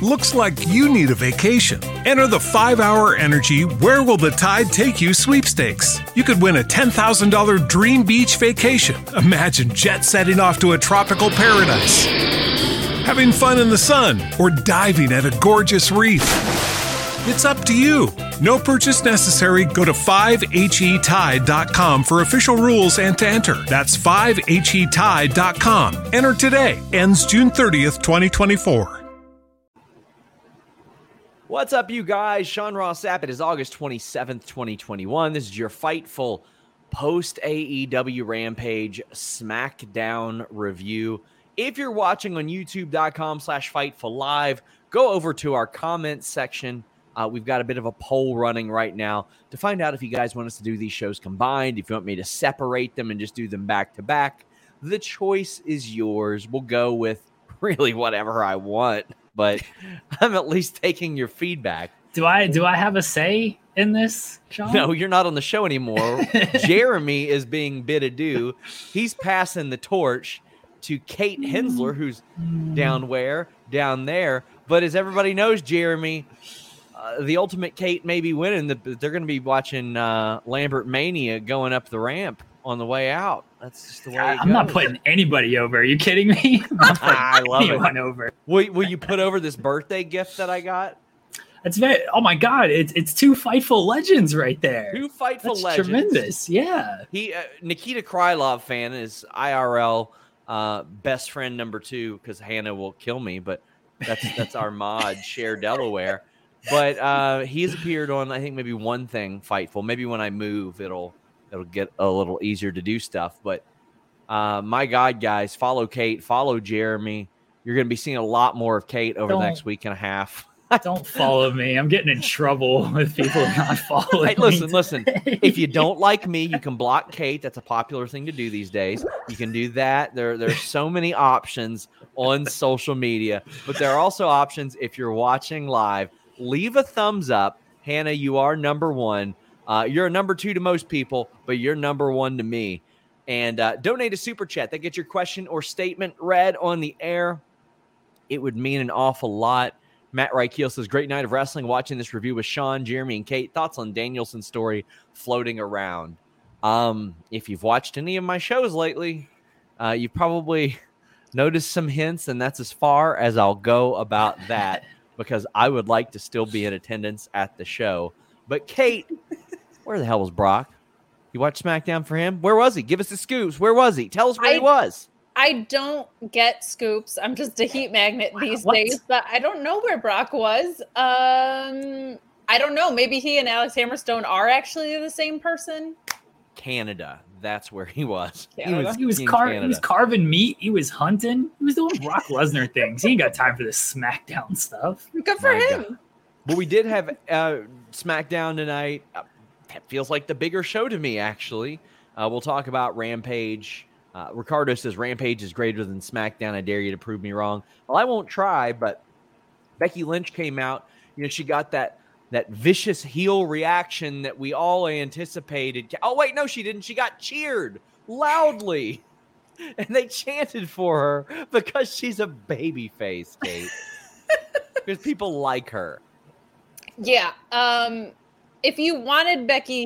Looks like you need a vacation. Enter the 5-Hour Energy Where Will the Tide Take You sweepstakes. You could win a $10,000 dream beach vacation. Imagine jet setting off to a tropical paradise, having fun in the sun, or diving at a gorgeous reef. It's up to you. No purchase necessary. Go to 5HETide.com for official rules and to enter. That's 5HETide.com. Enter today. Ends June 30th, 2024. What's up, you guys? Sean Ross Sapp. It is August 27th, 2021. This is your Fightful post-AEW Rampage SmackDown review. If you're watching on youtube.com/Fightful Live, go over to our comments section. We've got a bit of a poll running right now to find out if you guys want us to do these shows combined, if you want me to separate them and just do them back to back. The choice is yours. We'll go with really whatever I want, but I'm at least taking your feedback. Do I have a say in this, Sean? No, you're not on the show anymore. Jeremy is being bid adieu. He's passing the torch to Kate Hensler, who's down there. But as everybody knows, Jeremy, the Ultimate Kate may be winning. They're going to be watching Lambert Mania going up the ramp on the way out. That's just the way it goes. I'm not putting anybody over. Are you kidding me? I love anyone it. Over. Will you put over this birthday gift that I got? It's oh my God! It's two Fightful legends right there. Two Fightful That's legends. Tremendous, yeah. Nikita Krylov fan is IRL best friend number 2 because Hannah will kill me, but that's our mod, Share Delaware. But he's appeared on, I think, maybe one thing Fightful. Maybe when I move, it'll get a little easier to do stuff. But my God, guys, follow Kate, follow Jeremy. You're going to be seeing a lot more of Kate over the next week and a half. Don't follow me. I'm getting in trouble with people not following me. Listen. If you don't like me, you can block Kate. That's a popular thing to do these days. You can do that. There's so many options on social media. But there are also options if you're watching live. Leave a thumbs up. Hannah, you are number 1. You're a number 2 to most people, but you're number 1 to me. And donate a super chat. That gets your question or statement read on the air. It would mean an awful lot. Matt Reichel says, great night of wrestling. Watching this review with Sean, Jeremy, and Kate. Thoughts on Danielson's story floating around? If you've watched any of my shows lately, you've probably noticed some hints, and that's as far as I'll go about that because I would like to still be in attendance at the show. But Kate, where the hell was Brock? You watched SmackDown for him? Where was he? Give us the scoops. Where was he? Tell us where he was. I don't get scoops. I'm just a heat magnet these days, but I don't know where Brock was. I don't know. Maybe he and Alex Hammerstone are actually the same person. Canada. That's where he was. He was carving meat. He was hunting. He was doing Brock Lesnar things. He ain't got time for this SmackDown stuff. Good for him. God. But we did have SmackDown tonight. That feels like the bigger show to me, actually. We'll talk about Rampage. Ricardo says Rampage is greater than SmackDown. I dare you to prove me wrong. Well, I won't try, but Becky Lynch came out. You know, she got that vicious heel reaction that we all anticipated. Oh, wait, no, she didn't. She got cheered loudly, and they chanted for her because she's a baby face, Kate. Because people like her. Yeah. If you wanted Becky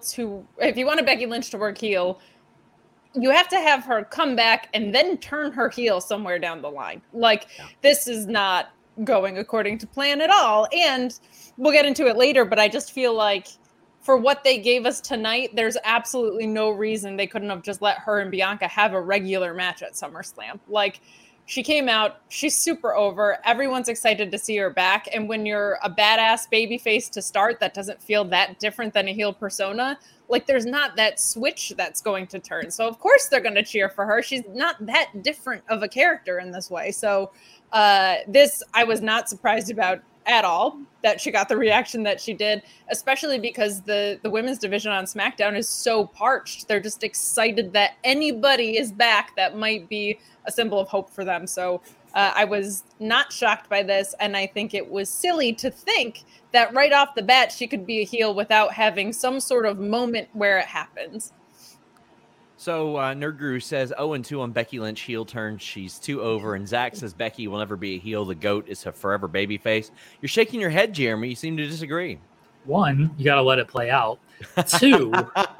Lynch to work heel, you have to have her come back and then turn her heel somewhere down the line. This is not going according to plan at all. And we'll get into it later, but I just feel like for what they gave us tonight, there's absolutely no reason they couldn't have just let her and Bianca have a regular match at SummerSlam. She came out, she's super over. Everyone's excited to see her back. And when you're a badass babyface to start, that doesn't feel that different than a heel persona. There's not that switch that's going to turn. So, of course, they're going to cheer for her. She's not that different of a character in this way. So, this I was not surprised about at all, that she got the reaction that she did, especially because the women's division on SmackDown is so parched. They're just excited that anybody is back that might be a symbol of hope for them. So I was not shocked by this, and I think it was silly to think that right off the bat she could be a heel without having some sort of moment where it happens. So Nerd Guru says 0-2 on Becky Lynch heel turn. She's too over. And Zach says Becky will never be a heel. The GOAT is a forever babyface. You're shaking your head, Jeremy. You seem to disagree. One, you got to let it play out. Two,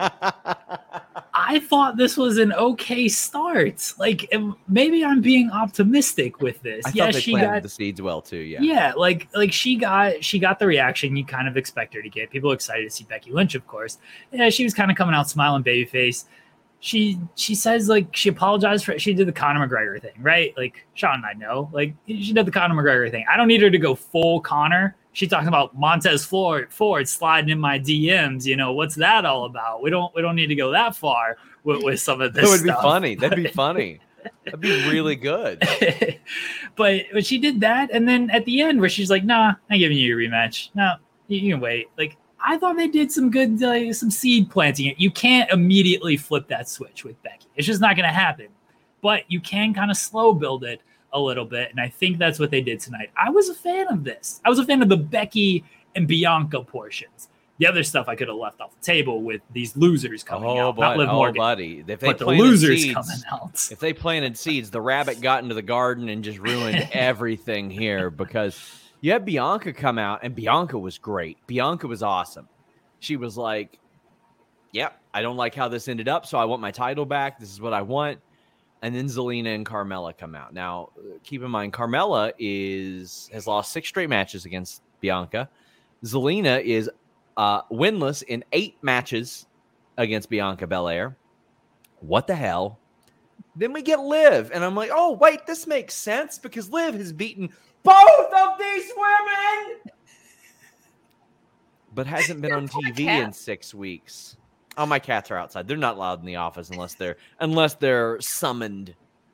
I thought this was an okay start. Like, maybe I'm being optimistic with this. I thought they planted the seeds well too. Yeah. Like she got the reaction you kind of expect her to get. People are excited to see Becky Lynch, of course. Yeah, she was kind of coming out smiling, babyface. She says, like, she apologized for it. She did the Conor McGregor thing, right? Like, Sean and I know. Like, she did the Conor McGregor thing. I don't need her to go full Conor. She's talking about Montez Ford sliding in my DMs. You know, what's that all about? We don't need to go that far with some of this. That would stuff. Be funny. That'd be funny. That'd be really good. But she did that, and then at the end, where she's like, "Nah, I'm giving you a rematch. No, you can wait." Like, I thought they did some good, some seed planting. You can't immediately flip that switch with Becky. It's just not going to happen. But you can kind of slow build it a little bit, and I think that's what they did tonight. I was a fan of this. I was a fan of the Becky and Bianca portions. The other stuff I could have left off the table with these losers coming out. Not Liv Morgan, buddy. If they but the losers seeds, coming out. If they planted seeds, the rabbit got into the garden and just ruined everything here, because you had Bianca come out, and Bianca was great. Bianca was awesome. She was like, yep, I don't like how this ended up, so I want my title back. This is what I want. And then Zelina and Carmella come out. Now, keep in mind, Carmella has lost 6 straight matches against Bianca. Zelina is winless in 8 matches against Bianca Belair. What the hell? Then we get Liv, and I'm like, oh, wait, this makes sense, because Liv has beaten both of these women, but hasn't been on TV in 6 weeks. Oh, my cats are outside. They're not loud in the office unless they're summoned.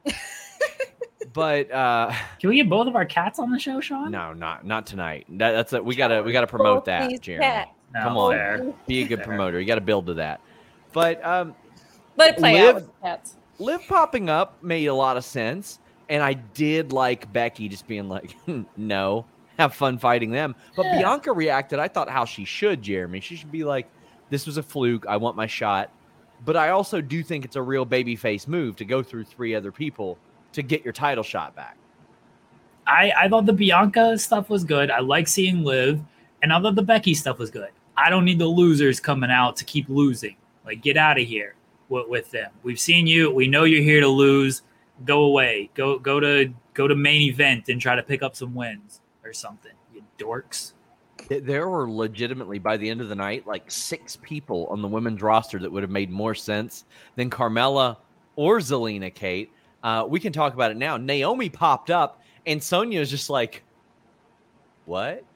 But can we get both of our cats on the show, Sean? No, not tonight. We gotta promote that, Jeremy. No, come on, fair. Be a good promoter. You got to build to that. But let it play out with the cats. Liv popping up made a lot of sense, and I did like Becky just being like, no, have fun fighting them. But yeah. Bianca reacted, I thought, how she should, Jeremy. She should be like, this was a fluke. I want my shot. But I also do think it's a real babyface move to go through 3 other people to get your title shot back. I thought the Bianca stuff was good. I like seeing Liv, and I thought the Becky stuff was good. I don't need the losers coming out to keep losing. Like, get out of here with them. We've seen you. We know you're here to lose. Go away. Go to main event and try to pick up some wins or something. You dorks. There were legitimately, by the end of the night, like 6 people on the women's roster that would have made more sense than Carmella or Zelina, Kate. We can talk about it now. Naomi popped up, and Sonya is just like, what?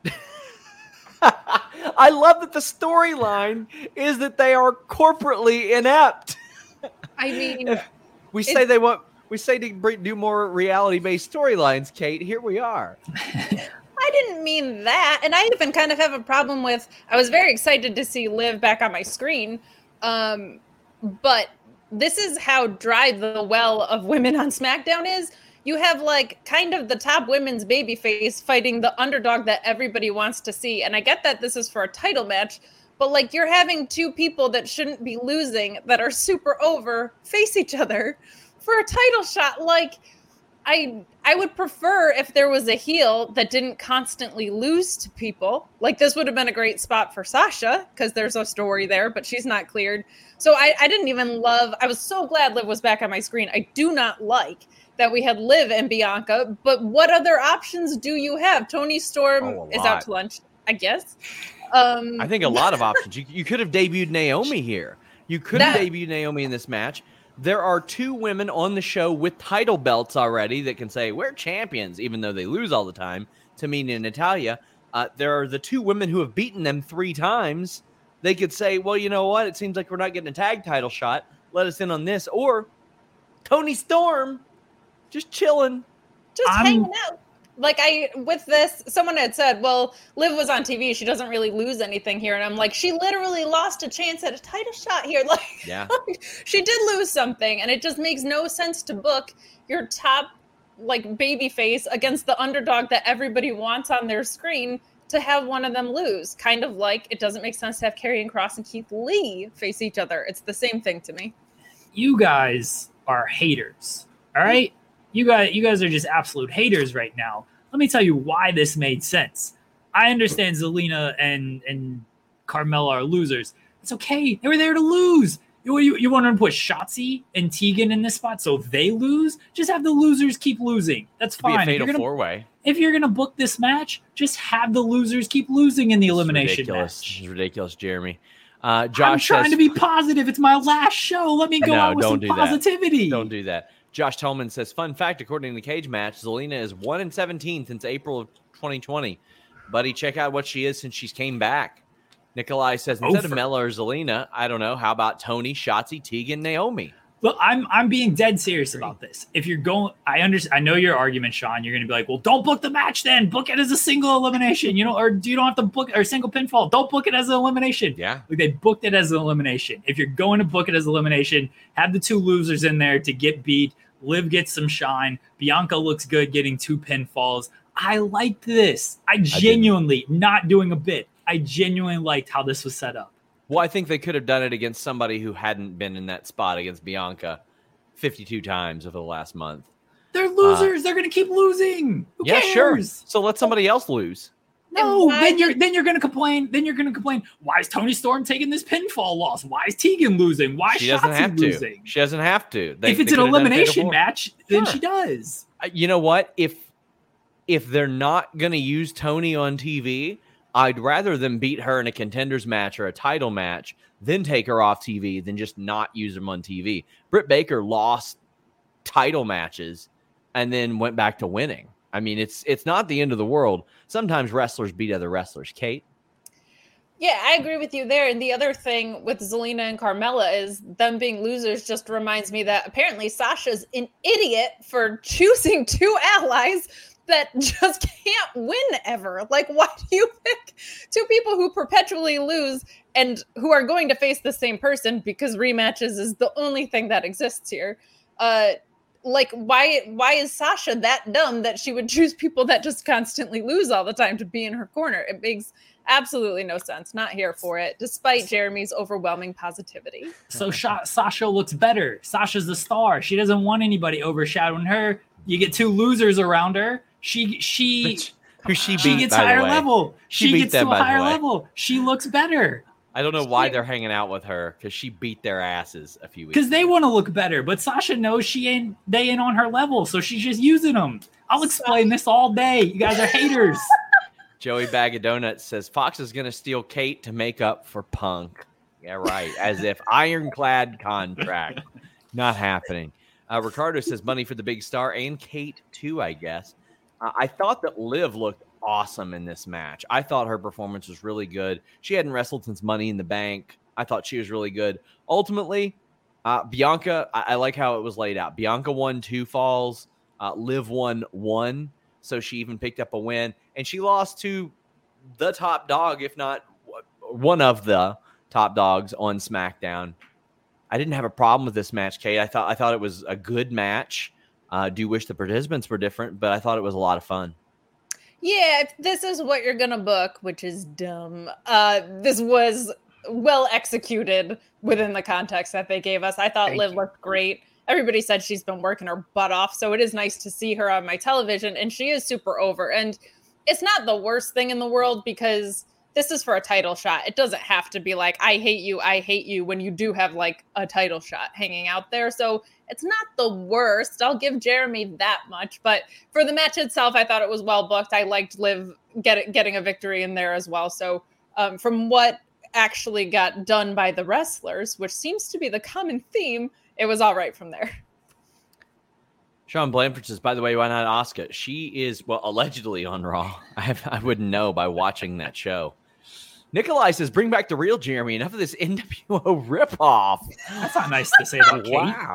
I love that the storyline is that they are corporately inept. I mean, we say to do more reality-based storylines, Kate. Here we are. I didn't mean that. And I even kind of have a problem with, I was very excited to see Liv back on my screen. But this is how dry the well of women on SmackDown is. You have like kind of the top women's babyface fighting the underdog that everybody wants to see. And I get that this is for a title match, but like you're having 2 people that shouldn't be losing that are super over face each other for a title shot. Like, I would prefer if there was a heel that didn't constantly lose to people. Like, this would have been a great spot for Sasha because there's a story there, but she's not cleared. So I didn't even I was so glad Liv was back on my screen. I do not like that we had Liv and Bianca, but what other options do you have? Toni Storm is out to lunch, I guess. I think a lot of options. You could have debuted Naomi here. You could have debuted Naomi in this match. There are 2 women on the show with title belts already that can say, we're champions, even though they lose all the time, Tamina and Natalya. There are the 2 women who have beaten them 3 times. They could say, well, you know what? It seems like we're not getting a tag title shot. Let us in on this. Or Toni Storm just chilling. Just hanging out. Like, with this, someone had said, well, Liv was on TV. She doesn't really lose anything here. And I'm like, she literally lost a chance at a title shot here. Like, yeah. She did lose something. And it just makes no sense to book your top, like, baby face against the underdog that everybody wants on their screen to have one of them lose. Kind of like it doesn't make sense to have Karrion Kross and Keith Lee face each other. It's the same thing to me. You guys are haters. All right? You guys are just absolute haters right now. Let me tell you why this made sense. I understand Zelina and Carmella are losers. It's okay. They were there to lose. You want to put Shotzi and Tegan in this spot so they lose? Just have the losers keep losing. That's fine. Be a fatal four-way. If you're going to book this match, just have the losers keep losing in the elimination match. It's ridiculous, Jeremy. Josh I'm trying to be positive. It's my last show. Let me go out with some positivity. Don't do that. Josh Tolman says, fun fact, according to the cage match, Zelina is 1-17 since April of 2020. Buddy, check out what she is since she's came back. Nikolai says, instead of Mella or Zelina, I don't know, how about Tony, Shotzi, Tegan, Naomi? Look, I'm being dead serious about this. If you're going, I know your argument, Sean. You're going to be like, well, don't book the match then. Book it as a single elimination, or you don't have to book or single pinfall. Don't book it as an elimination. Yeah. Like they booked it as an elimination. If you're going to book it as elimination, have the two losers in there to get beat. Liv gets some shine. Bianca looks good getting 2 pinfalls. I liked this. I genuinely, not doing a bit, I genuinely liked how this was set up. Well, I think they could have done it against somebody who hadn't been in that spot against Bianca 52 times over the last month. They're losers. They're going to keep losing. Who cares? Sure. So let somebody else lose. No, then you're going to complain. Then you're going to complain. Why is Toni Storm taking this pinfall loss? Why is Tegan losing? Why is Shotzi losing? She doesn't have to. If it's an elimination match, then she does. You know what? If they're not going to use Toni on TV, I'd rather them beat her in a contenders match or a title match than take her off TV than just not use them on TV. Britt Baker lost title matches and then went back to winning. I mean, it's not the end of the world. Sometimes wrestlers beat other wrestlers. Kate? Yeah, I agree with you there. And the other thing with Zelina and Carmella is them being losers just reminds me that apparently Sasha's an idiot for choosing 2 allies that just can't win ever. Like, why do you pick 2 people who perpetually lose and who are going to face the same person because rematches is the only thing that exists here? Like, why is Sasha that dumb that she would choose people that just constantly lose all the time to be in her corner? It makes absolutely no sense. Not here for it, despite Jeremy's overwhelming positivity. So Sasha looks better. Sasha's the star. She doesn't want anybody overshadowing her. You get 2 losers around her. She gets higher level. She gets to a higher level. She looks better. I don't know why they're hanging out with her because she beat their asses a few weeks because they want to look better. But Sasha knows they ain't on her level, so she's just using them. I'll explain this all day. You guys are haters. Joey Bag of Donuts says Fox is going to steal Kate to make up for Punk. Yeah, right. As if ironclad contract. Not happening. Ricardo says money for the big star and Kate too, I guess. I thought that Liv looked awesome in this match. I thought her performance was really good. She hadn't wrestled since Money in the Bank. I thought she was really good. Ultimately, Bianca, I like how it was laid out. Bianca won 2 falls. Liv won 1. So she even picked up a win. And she lost to the top dog, if not one of the top dogs on SmackDown. I didn't have a problem with this match, Kate. I thought it was a good match. Do wish the participants were different, but I thought it was a lot of fun. Yeah, if this is what you're going to book, which is dumb, this was well executed within the context that they gave us. I thought Liv looked great. Everybody said she's been working her butt off, so it is nice to see her on my television, and she is super over. And it's not the worst thing in the world because this is for a title shot. It doesn't have to be like, I hate you when you do have like a title shot hanging out there. So it's not the worst. I'll give Jeremy that much. But for the match itself, I thought it was well booked. I liked Liv getting a victory in there as well. So from what actually got done by the wrestlers, which seems to be the common theme, it was all right from there. Sean Blanford says, by the way, why not Asuka? She is, well, allegedly on Raw. I wouldn't know by watching that show. Nikolai says, bring back the real Jeremy. Enough of this NWO ripoff. That's not nice to say about Kate.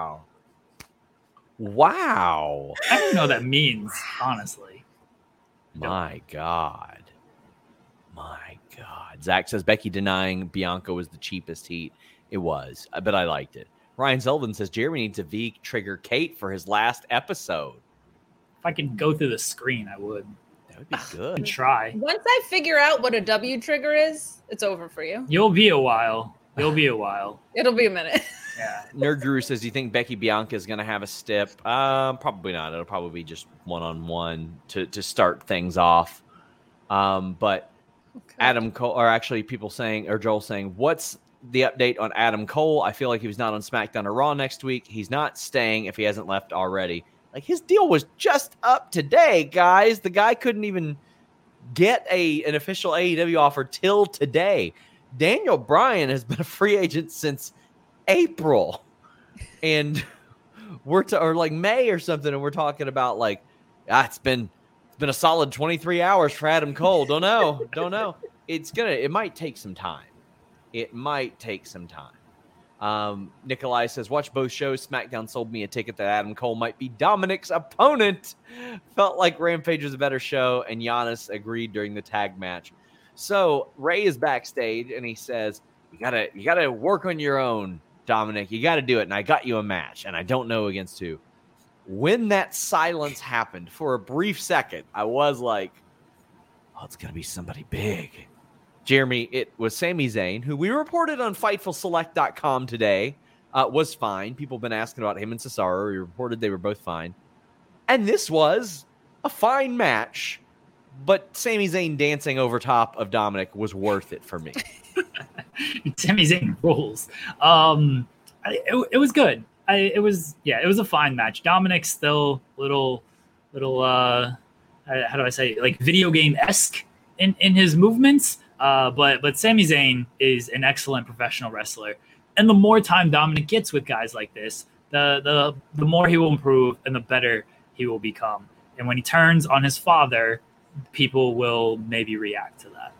Wow. I don't know what that means, honestly. My God. Zach says, Becky denying Bianca was the cheapest heat. It was, but I liked it. Ryan Sullivan says, Jeremy needs a V trigger Kate for his last episode. If I could go through the screen, I would. That would be good. I'd try. Once I figure out what a W trigger is, it's over for you. You'll be a while. It'll be a minute. Yeah. Nerd Guru says, do you think Becky Bianca is going to have a stip? Probably not. It'll probably be just one-on-one to start things off. But Okay. Adam Cole, or actually people saying, or Joel saying, what's the update on Adam Cole? I feel like he was not on SmackDown or Raw next week. He's not staying if he hasn't left already. Like, his deal was just up today, guys. The guy couldn't even get an official AEW offer till today. Daniel Bryan has been a free agent since April, and or like May or something, and we're talking about like, it's been a solid 23 hours for Adam Cole. Don't know. It might take some time. Nikolai says, watch both shows. SmackDown sold me a ticket that Adam Cole might be Dominic's opponent. Felt like Rampage was a better show, and Giannis agreed during the tag match. So Ray is backstage, and he says, you gotta work on your own, Dominic. You got to do it, and I got you a match, and I don't know against who. When that silence happened for a brief second, I was like, oh, it's going to be somebody big. Jeremy, it was Sami Zayn, who we reported on FightfulSelect.com today, was fine. People have been asking about him and Cesaro. We reported they were both fine. And this was a fine match, but Sami Zayn dancing over top of Dominic was worth it for me. Sami Zayn rules. It was good. It was a fine match. Dominic's still little how do I say, like video game-esque in his movements. But Sami Zayn is an excellent professional wrestler. And the more time Dominic gets with guys like this, the more he will improve and the better he will become. And when he turns on his father, people will maybe react to that.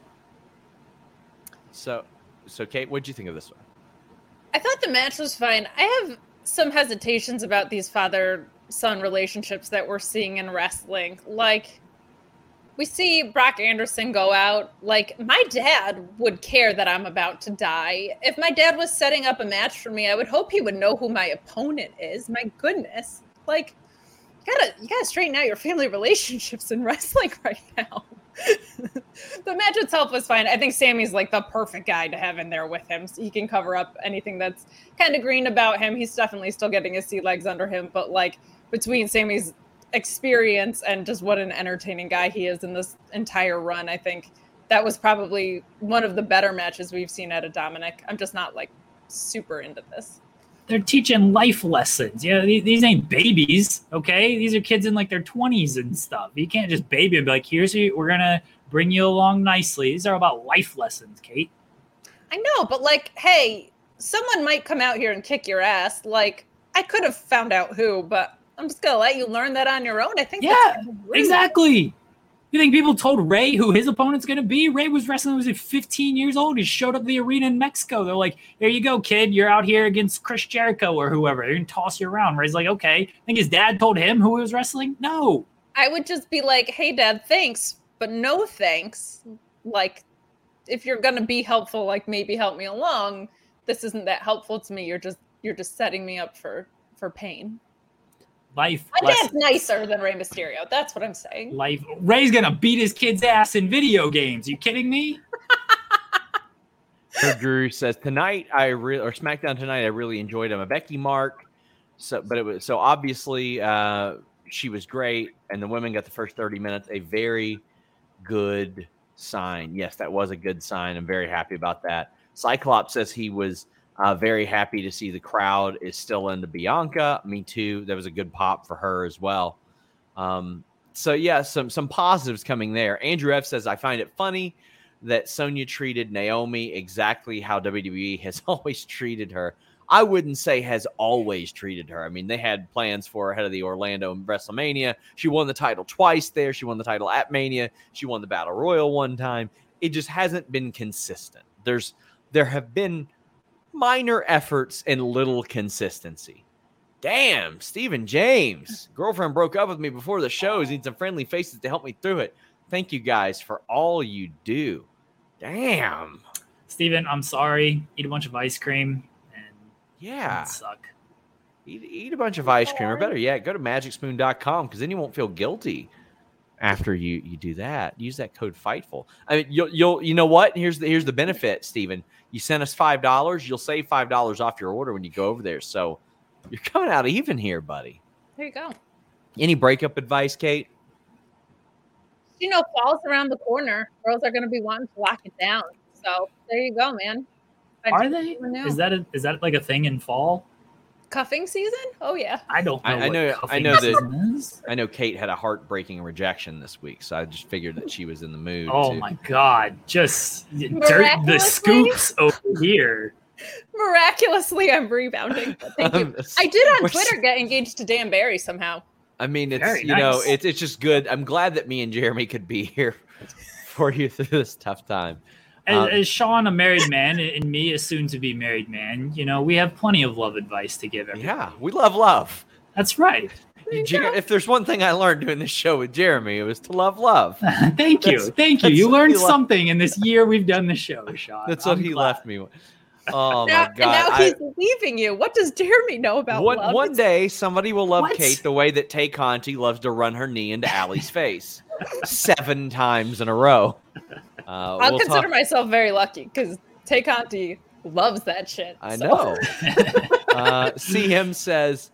So Kate, what'd you think of this one? I thought the match was fine. I have some hesitations about these father-son relationships that we're seeing in wrestling. Like, we see Brock Anderson go out. Like, my dad would care that I'm about to die. If my dad was setting up a match for me, I would hope he would know who my opponent is. My goodness. Like, you gotta straighten out your family relationships in wrestling right now. The match itself was fine. I think Sammy's like the perfect guy to have in there with him. So he can cover up anything that's kind of green about him. He's definitely still getting his sea legs under him. But like, between Sammy's experience and just what an entertaining guy he is in this entire run, I think that was probably one of the better matches we've seen out of Dominic. I'm just not like super into this. They're teaching life lessons. Yeah, these ain't babies, okay? These are kids in like their 20s and stuff. You can't just baby and be like, we're going to bring you along nicely. These are about life lessons, Kate. I know, but like, hey, someone might come out here and kick your ass. Like, I could have found out who, but I'm just going to let you learn that on your own. I think that's exactly. You think people told Ray who his opponent's going to be? Ray was wrestling, was he 15 years old? He showed up at the arena in Mexico. They're like, here you go, kid. You're out here against Chris Jericho or whoever. They're going to toss you around. Ray's like, okay. I think his dad told him who he was wrestling? No. I would just be like, hey, Dad, thanks, but no thanks. Like, if you're going to be helpful, like maybe help me along. This isn't that helpful to me. You're just setting me up for pain. Life. My dad's nicer than Rey Mysterio. That's what I'm saying. Life. Ray's gonna beat his kid's ass in video games. You kidding me? Drew says SmackDown tonight. I really enjoyed him. A Becky mark. So obviously she was great, and the women got the first 30 minutes. A very good sign. Yes, that was a good sign. I'm very happy about that. Cyclops says he was very happy to see the crowd is still into Bianca. Me too. That was a good pop for her as well. So yeah, some positives coming there. Andrew F says, I find it funny that Sonya treated Naomi exactly how WWE has always treated her. I wouldn't say has always treated her. I mean, they had plans for her ahead of the Orlando WrestleMania. She won the title twice there. She won the title at Mania. She won the Battle Royal one time. It just hasn't been consistent. There have been minor efforts and little consistency. Damn, Stephen James. Girlfriend broke up with me before the shows. Need some friendly faces to help me through it. Thank you guys for all you do. Damn. Stephen, I'm sorry. Eat a bunch of ice cream. Yeah. Suck. Eat a bunch of ice cream. Or better yet, go to magicspoon.com because then you won't feel guilty after you do that, use that code FIGHTFUL. I mean, you know what? Here's the benefit, Steven. You send us $5, you'll save $5 off your order when you go over there. So you're coming out even here, buddy. There you go. Any breakup advice, Kate? Fall's around the corner. Girls are going to be wanting to lock it down. So there you go, man. Are they? Is that like a thing in fall? Cuffing season? Oh yeah. I don't know. I know Kate had a heartbreaking rejection this week, so I just figured that she was in the mood. Oh my God! Just the scoops over here. Miraculously, I'm rebounding. Thank you. I did on Twitter get engaged to Dan Barry somehow. I mean, it's Very nice. nice. It's just good. I'm glad that me and Jeremy could be here for you through this tough time. As Sean, a married man, and me, a soon-to-be married man, we have plenty of love advice to give everyone. Yeah, we love love. That's right. If there's one thing I learned doing this show with Jeremy, it was to love. Thank you. You learned something in this year we've done the show, Sean. That's what he left me with. Oh my God! Now he's leaving you. What does Jeremy know about love? One day, somebody will love Kate the way that Tay Conti loves to run her knee into Allie's face 7 times in a row. I'll consider myself very lucky because Tay Conti loves that shit. I know. CM says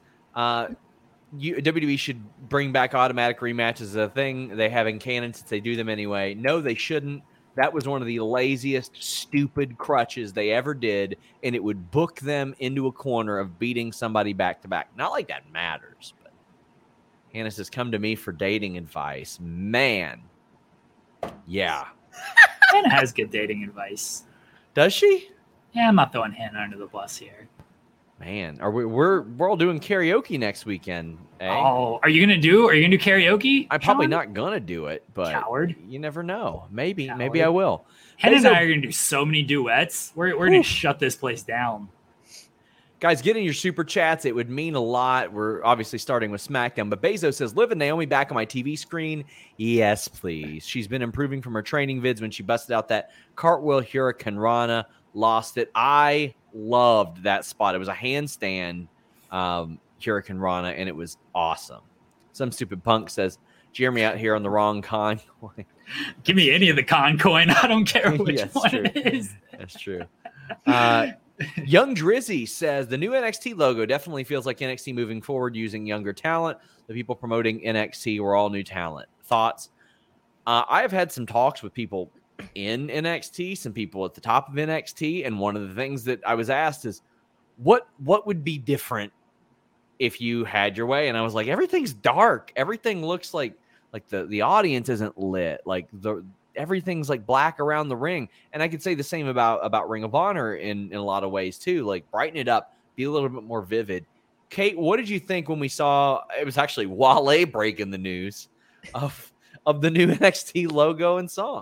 WWE should bring back automatic rematches as a thing they have in canon since they do them anyway. No, they shouldn't. That was one of the laziest, stupid crutches they ever did, and it would book them into a corner of beating somebody back to back. Not like that matters, but Hannah says, come to me for dating advice. Man. Yeah. Hannah has good dating advice. Does she? Yeah, I'm not throwing Hannah under the bus here. Man, we're all doing karaoke next weekend. Eh? Oh, are you gonna do karaoke? I'm probably Sean? not gonna do it, but Coward. You never know. Maybe Coward. I will. Hannah and I are gonna do so many duets. We're gonna shut this place down. Guys, get in your super chats. It would mean a lot. We're obviously starting with SmackDown, but Bezos says, live and Naomi back on my TV screen. Yes, please. She's been improving from her training vids when she busted out that cartwheel Hurricane Rana, lost it. I loved that spot. It was a handstand Hurricane Rana, and it was awesome. Some stupid punk says, Jeremy out here on the wrong con coin. Give me any of the con coin. I don't care which one true. it is. That's true. Young Drizzy says the new NXT logo definitely feels like NXT moving forward using younger talent. The people promoting NXT were all new talent. Thoughts? I have had some talks with people in NXT, some people at the top of NXT, and one of the things that I was asked is, what would be different if you had your way? And I was like, everything's dark. Everything looks like the audience isn't lit. Like everything's like black around the ring. And I could say the same about Ring of Honor in a lot of ways too. Like brighten it up, be a little bit more vivid. Kate, what did you think when we saw, it was actually Wale breaking the news of the new NXT logo and song?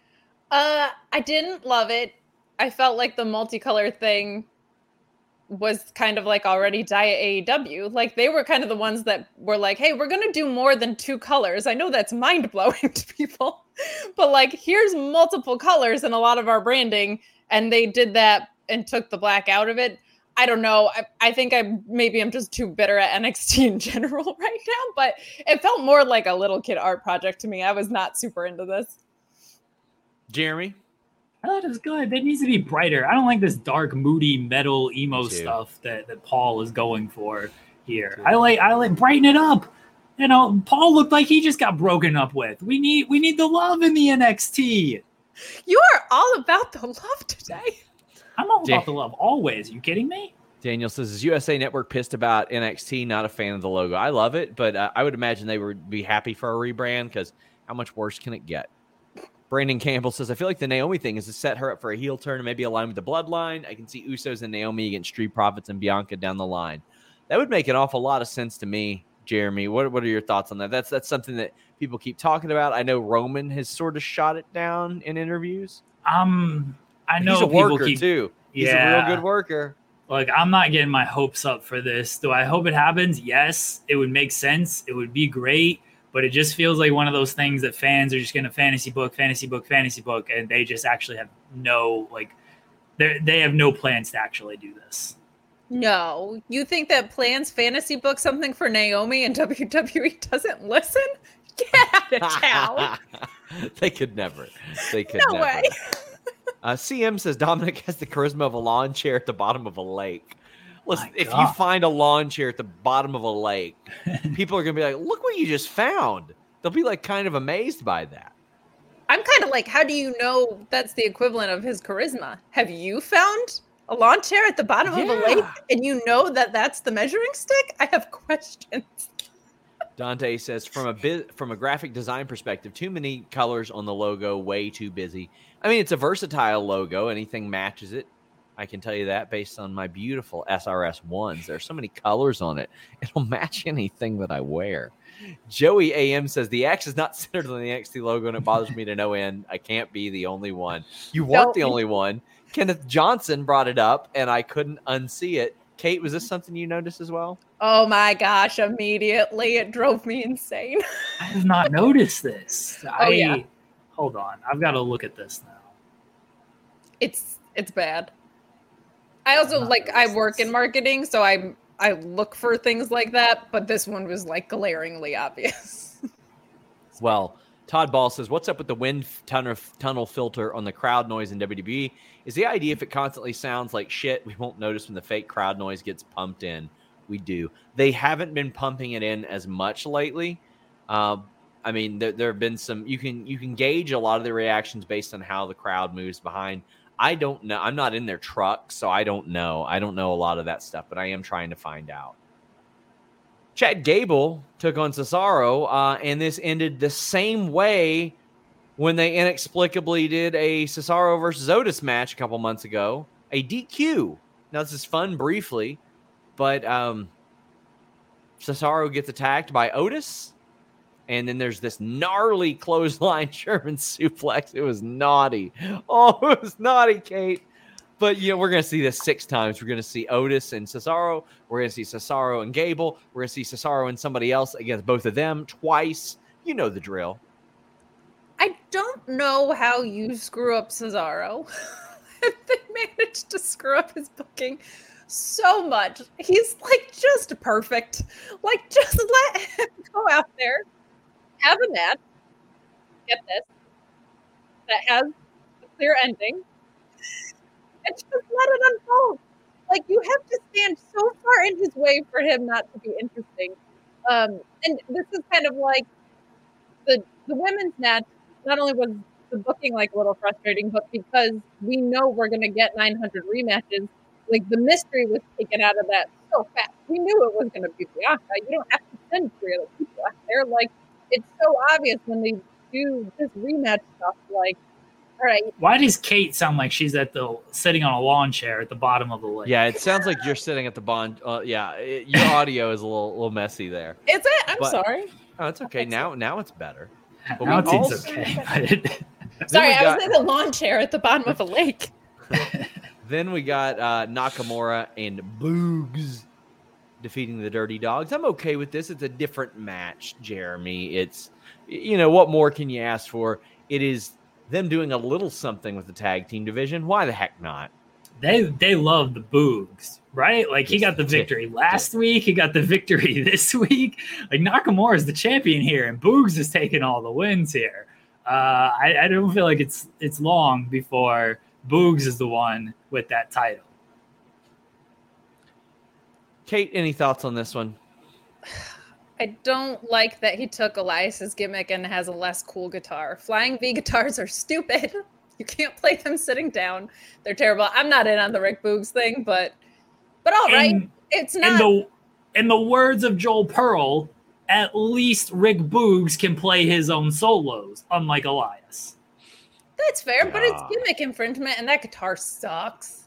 I didn't love it. I felt like the multicolored thing was kind of like already Diet AEW. Like they were kind of the ones that were like, hey, we're going to do more than 2 colors. I know that's mind blowing to people, but like, here's multiple colors in a lot of our branding. And they did that and took the black out of it. I don't know. I think I'm just too bitter at NXT in general right now, but it felt more like a little kid art project to me. I was not super into this. Jeremy? I thought it was good. It needs to be brighter. I don't like this dark, moody, metal, emo stuff that Paul is going for here. I like brighten it up. Paul looked like he just got broken up with. We need the love in the NXT. You are all about the love today. I'm all about the love always. Are you kidding me? Daniel says, is USA Network pissed about NXT? Not a fan of the logo. I love it, but I would imagine they would be happy for a rebrand because how much worse can it get? Brandon Campbell says, I feel like the Naomi thing is to set her up for a heel turn and maybe align with the bloodline. I can see Usos and Naomi against Street Profits and Bianca down the line. That would make an awful lot of sense to me, Jeremy. What are your thoughts on that? That's something that people keep talking about. I know Roman has sort of shot it down in interviews. I know he's a people worker too. He's a real good worker. Like, I'm not getting my hopes up for this. Do I hope it happens? Yes, it would make sense. It would be great. But it just feels like one of those things that fans are just going to fantasy book, and they just actually have they have no plans to actually do this. No, you think that plans fantasy book something for Naomi and WWE doesn't listen? Get out of town. They could never. They could No never. way. CM says Dominic has the charisma of a lawn chair at the bottom of a lake. Listen, if you God. find a lawn chair at the bottom of a lake, people are going to be like, look what you just found. They'll be like kind of amazed by that. I'm kind of like, how do you know that's the equivalent of his charisma? Have you found a lawn chair at the bottom of a lake and you know that that's the measuring stick? I have questions. Dante says, from a graphic design perspective, too many colors on the logo, way too busy. I mean, it's a versatile logo. Anything matches it. I can tell you that based on my beautiful SRS ones. There's so many colors on it. It'll match anything that I wear. Joey AM says, the X is not centered on the NXT logo, and it bothers me to no end. I can't be the only one. You weren't the only one. Kenneth Johnson brought it up, and I couldn't unsee it. Kate, was this something you noticed as well? Oh my gosh, immediately. It drove me insane. I have not noticed this. Yeah. Hold on. I've got to look at this now. It's bad. I also I work in marketing, so I look for things like that, but this one was like glaringly obvious. Well, Todd Ball says, what's up with the wind tunnel filter on the crowd noise in WWE? Is the idea if it constantly sounds like shit, we won't notice when the fake crowd noise gets pumped in? We do. They haven't been pumping it in as much lately. I mean, there have been some, you can gauge a lot of the reactions based on how the crowd moves behind. I don't know. I'm not in their truck, so I don't know. I don't know a lot of that stuff, but I am trying to find out. Chad Gable took on Cesaro, and this ended the same way when they inexplicably did a Cesaro versus Otis match a couple months ago, a DQ. Now, this is fun briefly, but Cesaro gets attacked by Otis, and then there's this gnarly clothesline German suplex. It was naughty. Oh, it was naughty, Kate. But, we're going to see this 6 times. We're going to see Otis and Cesaro. We're going to see Cesaro and Gable. We're going to see Cesaro and somebody else against both of them twice. You know the drill. I don't know how you screw up Cesaro. They managed to screw up his booking so much. He's just perfect. Just let him go out there, have a match, get this, that has a clear ending, and just let it unfold. You have to stand so far in his way for him not to be interesting. And this is kind of like the women's match. Not only was the booking a little frustrating, but because we know we're going to get 900 rematches, the mystery was taken out of that so fast. We knew it was going to be Bianca. You don't have to send 3 other people out there. It's so obvious when they do this rematch stuff. All right. Why does Kate sound like she's sitting on a lawn chair at the bottom of the lake? Yeah, it sounds like you're sitting at the bond. Your audio is a little messy there. Is it? I'm sorry. Oh, it's okay. Now it's better. But Now we it's okay. Sorry, I was in a lawn chair at the bottom of a lake. Then we got Nakamura and Boogs defeating the Dirty Dogs. I'm okay with this. It's a different match, Jeremy. It's, what more can you ask for? It is them doing a little something with the tag team division. Why the heck not? They love the Boogs, right? He got the victory last week. He got the victory this week. Nakamura is the champion here, and Boogs is taking all the wins here. I don't feel like it's long before Boogs is the one with that title. Kate, any thoughts on this one? I don't like that he took Elias's gimmick and has a less cool guitar. Flying V guitars are stupid. You can't play them sitting down. They're terrible. I'm not in on the Rick Boogs thing, but all right. It's not. In the words of Joel Pearl, at least Rick Boogs can play his own solos, unlike Elias. That's fair, but it's gimmick infringement, and that guitar sucks.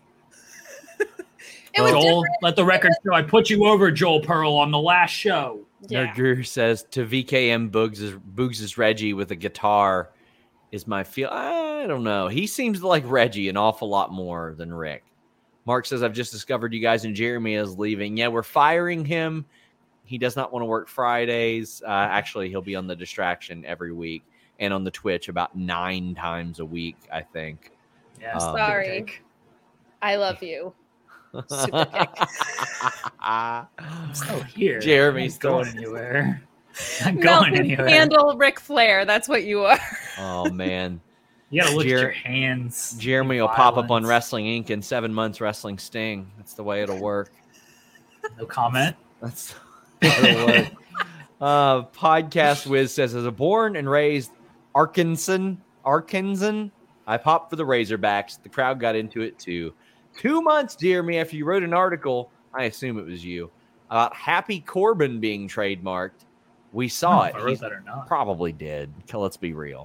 Joel, let the record show I put you over, Joel Pearl, on the last show. Yeah. Nerd says to VKM Boogs is Reggie with a guitar is my feel. I don't know. He seems like Reggie an awful lot more than Rick. Mark says, I've just discovered you guys and Jeremy is leaving. Yeah, we're firing him. He does not want to work Fridays. Actually, he'll be on the Distraction every week and on the Twitch about 9 times a week, I think. Yeah, sorry. I love you. Super kick. I'm still here. Jeremy's going anywhere. Not going Melted anywhere. candle Ric Flair. That's what you are. Oh man. You gotta look at your hands. Jeremy will pop up on Wrestling Inc. in 7 months wrestling Sting. That's the way it'll work. No comment. That's the way it'll work. Podcast Wiz says, as a born and raised Arkansan, I popped for the Razorbacks. The crowd got into it too. 2 months, Jeremy, after you wrote an article, I assume it was you, about Happy Corbin being trademarked. We saw it. He that or not. Probably did. Let's be real.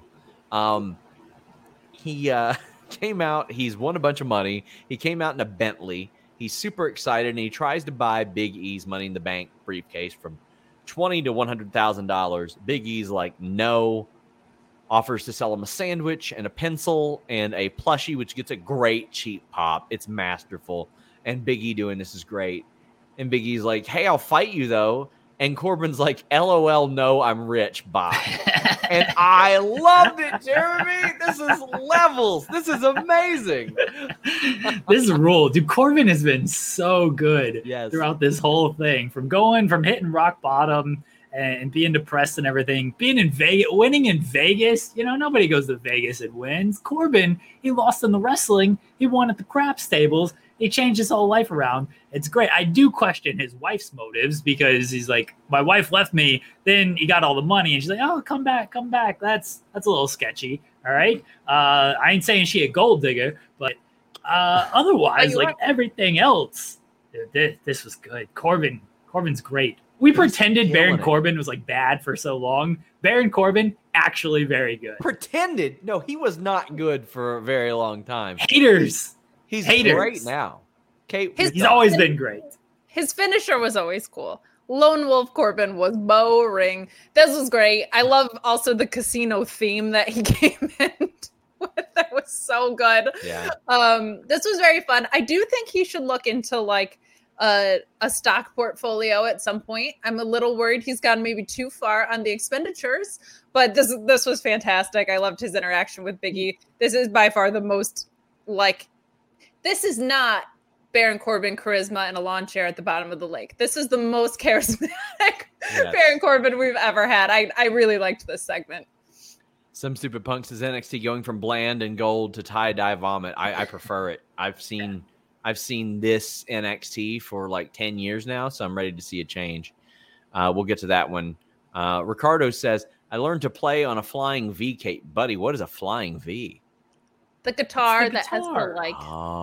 He came out. He's won a bunch of money. He came out in a Bentley. He's super excited, and he tries to buy Big E's Money in the Bank briefcase from $20,000 to $100,000. Big E's like, no. Offers to sell him a sandwich and a pencil and a plushie, which gets a great cheap pop. It's masterful. And Big E doing this is great. And Big E's like, hey, I'll fight you, though. And Corbin's like, LOL, no, I'm rich. Bye. And I loved it, Jeremy. This is levels. This is amazing. This is rule. Dude, Corbin has been so good throughout this whole thing. From hitting rock bottom and being depressed and everything, being in Vegas, winning in Vegas. You know, nobody goes to Vegas and wins. Corbin, he lost in the wrestling. He won at the craps tables. He changed his whole life around. It's great. I do question his wife's motives because he's like, my wife left me. Then he got all the money, and she's like, "Oh, come back." That's a little sketchy. All right. I ain't saying she a gold digger, but otherwise, like everything else, this was good. Corbin's great. We pretended Baron Corbin was like bad for so long. Baron Corbin actually very good. Pretended? No, he was not good for a very long time. Haters. He's Haters. Great now. Kate, he's always been great. His finisher was always cool. Lone Wolf Corbin was boring. This was great. I love also the casino theme that he came in with. That was so good. Yeah. This was very fun. I do think he should look into like a stock portfolio at some point. I'm a little worried he's gone maybe too far on the expenditures, but this was fantastic. I loved his interaction with Big E. This is by far the most this is not Baron Corbin charisma in a lawn chair at the bottom of the lake. This is the most charismatic Baron Corbin we've ever had. I really liked this segment. Some Stupid Punks is NXT going from bland and gold to tie-dye vomit. I prefer it. I've seen this NXT for like 10 years now, so I'm ready to see a change. We'll get to that one. Ricardo says, I learned to play on a flying V, Kate. Buddy, what is a flying V? The guitar that has the like.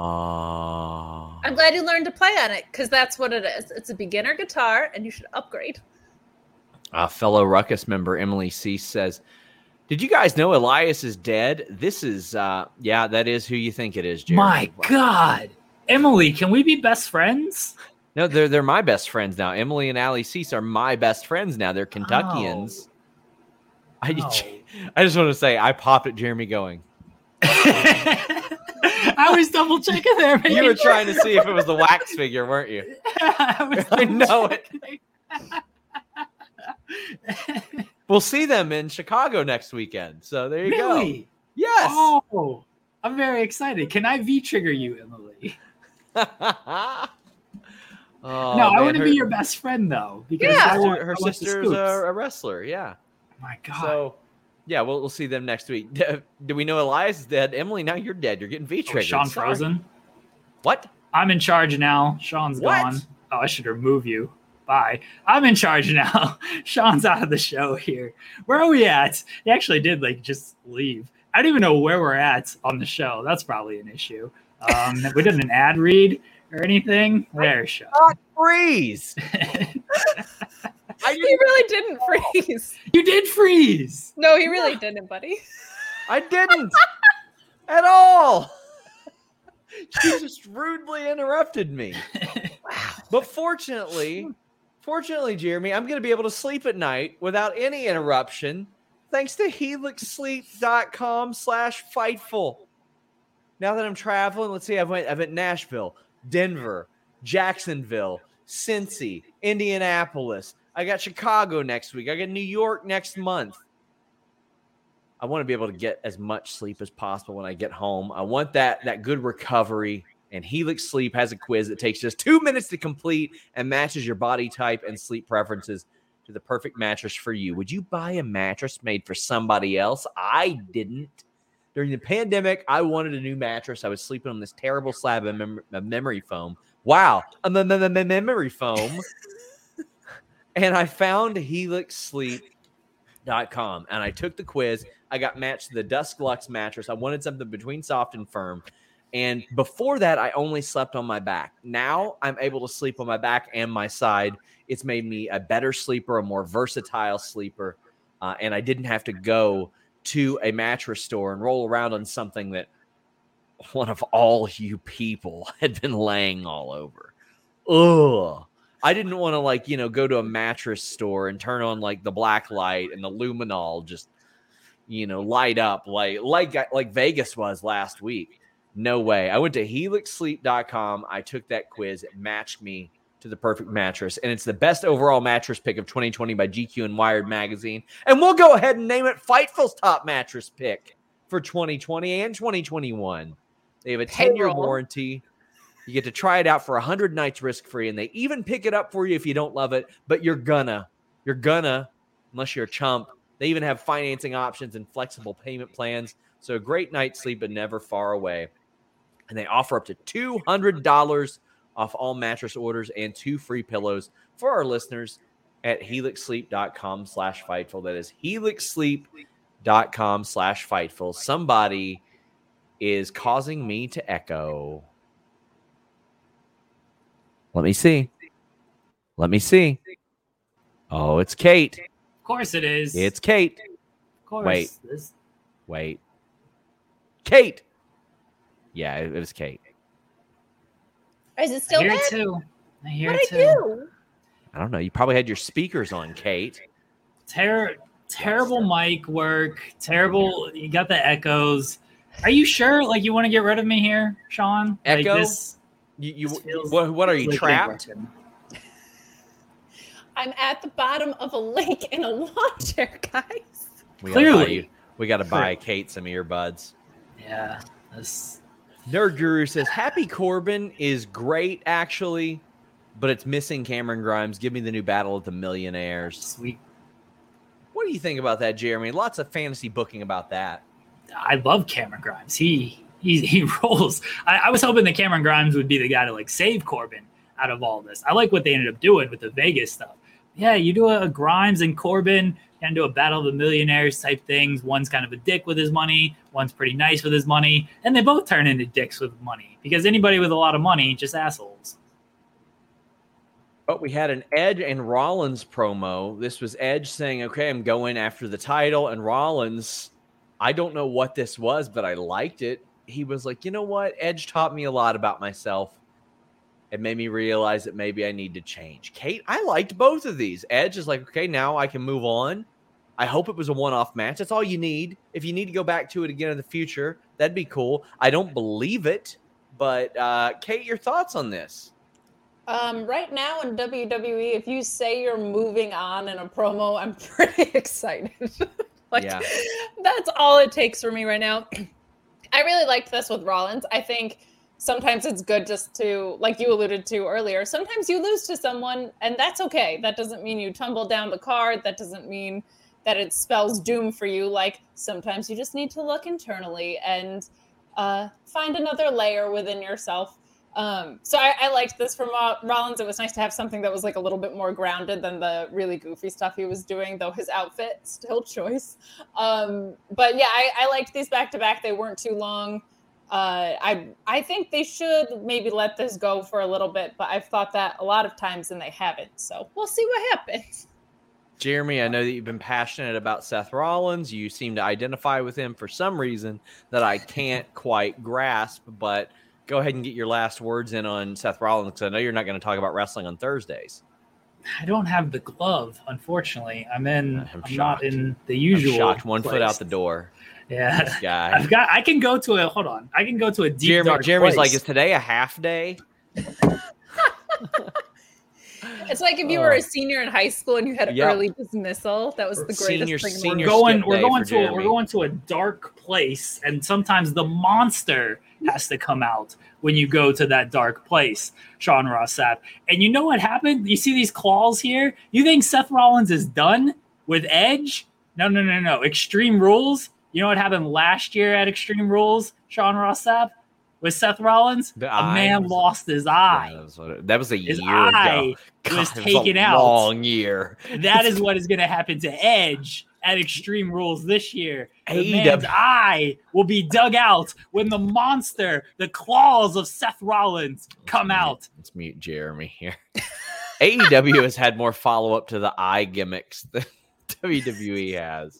Oh. I'm glad you learned to play on it because that's what it is. It's a beginner guitar, and you should upgrade. Fellow Ruckus member Emily C says, "Did you guys know Elias is dead? This is, that is who you think it is, Jeremy." My God, Emily, can we be best friends? No, they're my best friends now. Emily and Allie Cease are my best friends now. They're Kentuckians. Oh. I just want to say, I popped at Jeremy going. I was double checking there. Man. You were trying to see if it was the wax figure, weren't you? I know it. We'll see them in Chicago next weekend. So there you really? Go. Yes. Oh, I'm very excited. Can I V-trigger you, Emily? I want to be your best friend, though. Because her sister's a wrestler. Yeah. My God. So, yeah, we'll see them next week. Do we know Elias is dead? Emily, now you're dead. You're getting V-triggered. Sean Frozen? What? I'm in charge now. Sean's gone. Oh, I should remove you. Bye. I'm in charge now. Sean's out of the show here. Where are we at? He actually did just leave. I don't even know where we're at on the show. That's probably an issue. We did an ad read or anything. There, Sean. Freeze. He really didn't freeze. You did freeze. No, he really didn't, buddy. I didn't at all. You just rudely interrupted me. But fortunately, Jeremy, I'm going to be able to sleep at night without any interruption thanks to helixsleep.com/Fightful. Now that I'm traveling, let's see, I've been Nashville, Denver, Jacksonville, Cincy, Indianapolis. I got Chicago next week. I got New York next month. I want to be able to get as much sleep as possible when I get home. I want that good recovery. And Helix Sleep has a quiz that takes just 2 minutes to complete and matches your body type and sleep preferences. to the perfect mattress for you. Would you buy a mattress made for somebody else? I didn't. During the pandemic, I wanted a new mattress. I was sleeping on this terrible slab of memory foam. Wow, a memory foam. And I found HelixSleep.com, and I took the quiz. I got matched to the Dusk Lux mattress. I wanted something between soft and firm. And before that, I only slept on my back. Now I'm able to sleep on my back and my side. It's made me a better sleeper, a more versatile sleeper. And I didn't have to go to a mattress store and roll around on something that one of all you people had been laying all over. Ugh. I didn't want to go to a mattress store and turn on the black light and the luminol just, light up like Vegas was last week. No way. I went to HelixSleep.com. I took that quiz. It matched me to the perfect mattress. And it's the best overall mattress pick of 2020 by GQ and Wired magazine. And we'll go ahead and name it Fightful's top mattress pick for 2020 and 2021. They have a 10-year warranty. You get to try it out for 100 nights risk-free, and they even pick it up for you if you don't love it, but you're gonna, unless you're a chump. They even have financing options and flexible payment plans. So a great night's sleep, but never far away. And they offer up to $200 off all mattress orders and 2 free pillows for our listeners at HelixSleep.com/Fightful. That is HelixSleep.com/Fightful. Somebody is causing me to echo. Let me see. Oh, it's Kate. Of course it is. It's Kate. Of course. Wait. Kate. Yeah, it was Kate. Is it still I hear bad? it too. I hear What'd it too. do? I don't know. You probably had your speakers on, Kate. Terrible mic work. Terrible. You got the echoes. Are you sure? You want to get rid of me here, Sean? Echo? This What are you, trapped? I'm at the bottom of a lake in a lawn chair, guys. Clearly. We got to buy Kate some earbuds. Yeah. Nerd Guru says, Happy Corbin is great, actually, but it's missing Cameron Grimes. Give me the new Battle of the Millionaires. Sweet. What do you think about that, Jeremy? Lots of fantasy booking about that. I love Cameron Grimes. He rolls. I was hoping that Cameron Grimes would be the guy to save Corbin out of all this. I like what they ended up doing with the Vegas stuff. Yeah, you do a Grimes and Corbin, and do a Battle of the Millionaires type things. One's kind of a dick with his money. One's pretty nice with his money. And they both turn into dicks with money because anybody with a lot of money, just assholes. But we had an Edge and Rollins promo. This was Edge saying, okay, I'm going after the title. And Rollins, I don't know what this was, but I liked it. He was like, you know what? Edge taught me a lot about myself. It made me realize that maybe I need to change. Kate, I liked both of these. Edge is like, okay, now I can move on. I hope it was a one-off match. That's all you need. If you need to go back to it again in the future, that'd be cool. I don't believe it, but Kate, your thoughts on this? Right now in WWE, if you say you're moving on in a promo, I'm pretty excited. That's all it takes for me right now. I really liked this with Rollins. I think sometimes it's good just to, like you alluded to earlier, sometimes you lose to someone and that's okay. That doesn't mean you tumble down the card. That doesn't mean that it spells doom for you. Sometimes you just need to look internally and find another layer within yourself. So I liked this from Rollins. It was nice to have something that was a little bit more grounded than the really goofy stuff he was doing, though his outfit still choice. But yeah, I liked these back to back. They weren't too long. I think they should maybe let this go for a little bit, but I've thought that a lot of times and they haven't. So we'll see what happens. Jeremy, I know that you've been passionate about Seth Rollins. You seem to identify with him for some reason that I can't quite grasp, but go ahead and get your last words in on Seth Rollins, because I know you're not going to talk about wrestling on Thursdays. I don't have the glove, unfortunately. I'm not in the usual. I'm shocked. One place. Foot out the door. Yeah, this guy. I can go to a. Hold on. I can go to a deep. Jeremy's place. like, is today a half day? It's like if you were a senior in high school and you had early dismissal. That was the greatest thing. We're going to a dark place, and sometimes the monster has to come out when you go to that dark place, Sean Ross Sapp. And you know what happened? You see these claws here? You think Seth Rollins is done with Edge? No. Extreme Rules. You know what happened last year at Extreme Rules, Sean Ross Sapp? With Seth Rollins, a man lost his eye. Yeah, that was a his year eye ago. God, was taken out. Long year. That is what is going to happen to Edge at Extreme Rules this year. The man's eye will be dug out when the monster, the claws of Seth Rollins, come out. Let's mute Jeremy here. AEW has had more follow-up to the eye gimmicks than WWE has.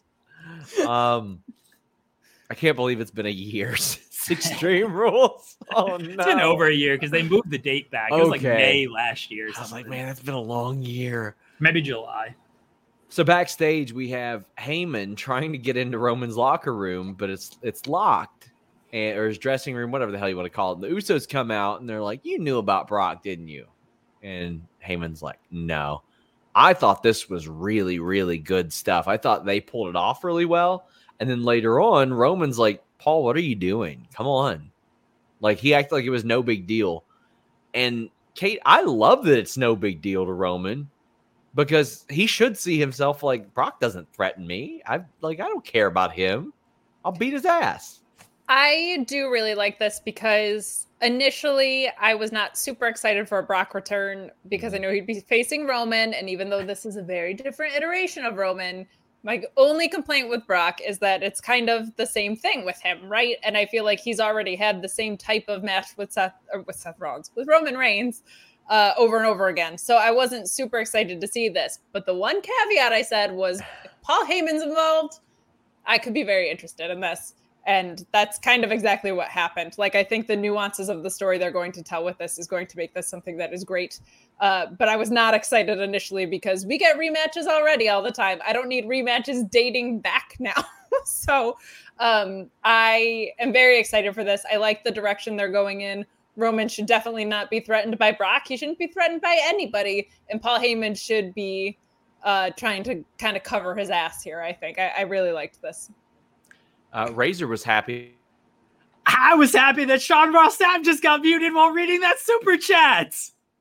I can't believe it's been a year since Extreme Rules. Oh, no. It's been over a year because they moved the date back. It was like May last year. I was like, man, that's been a long year. Maybe July. So backstage, we have Heyman trying to get into Roman's locker room, but it's locked, or his dressing room, whatever the hell you want to call it. And the Usos come out, and they're like, you knew about Brock, didn't you? And Heyman's like, no. I thought this was really, really good stuff. I thought they pulled it off really well. And then later on, Roman's like, Paul, what are you doing? Come on. Like, he acted like it was no big deal. And Kate, I love that it's no big deal to Roman because he should see himself like, Brock doesn't threaten me. I don't care about him. I'll beat his ass. I do really like this because initially I was not super excited for a Brock return because I knew he'd be facing Roman. And even though this is a very different iteration of Roman, my only complaint with Brock is that it's kind of the same thing with him, right? And I feel like he's already had the same type of match with Roman Reigns over and over again. So I wasn't super excited to see this. But the one caveat I said was, if Paul Heyman's involved, I could be very interested in this. And that's kind of exactly what happened. Like, I think the nuances of the story they're going to tell with this is going to make this something that is great. But I was not excited initially because we get rematches already all the time. I don't need rematches dating back now. So I am very excited for this. I like the direction they're going in. Roman should definitely not be threatened by Brock. He shouldn't be threatened by anybody. And Paul Heyman should be trying to kind of cover his ass here, I think. I really liked this. Razor was happy. I was happy that Sean Ross Sapp just got muted while reading that super chat.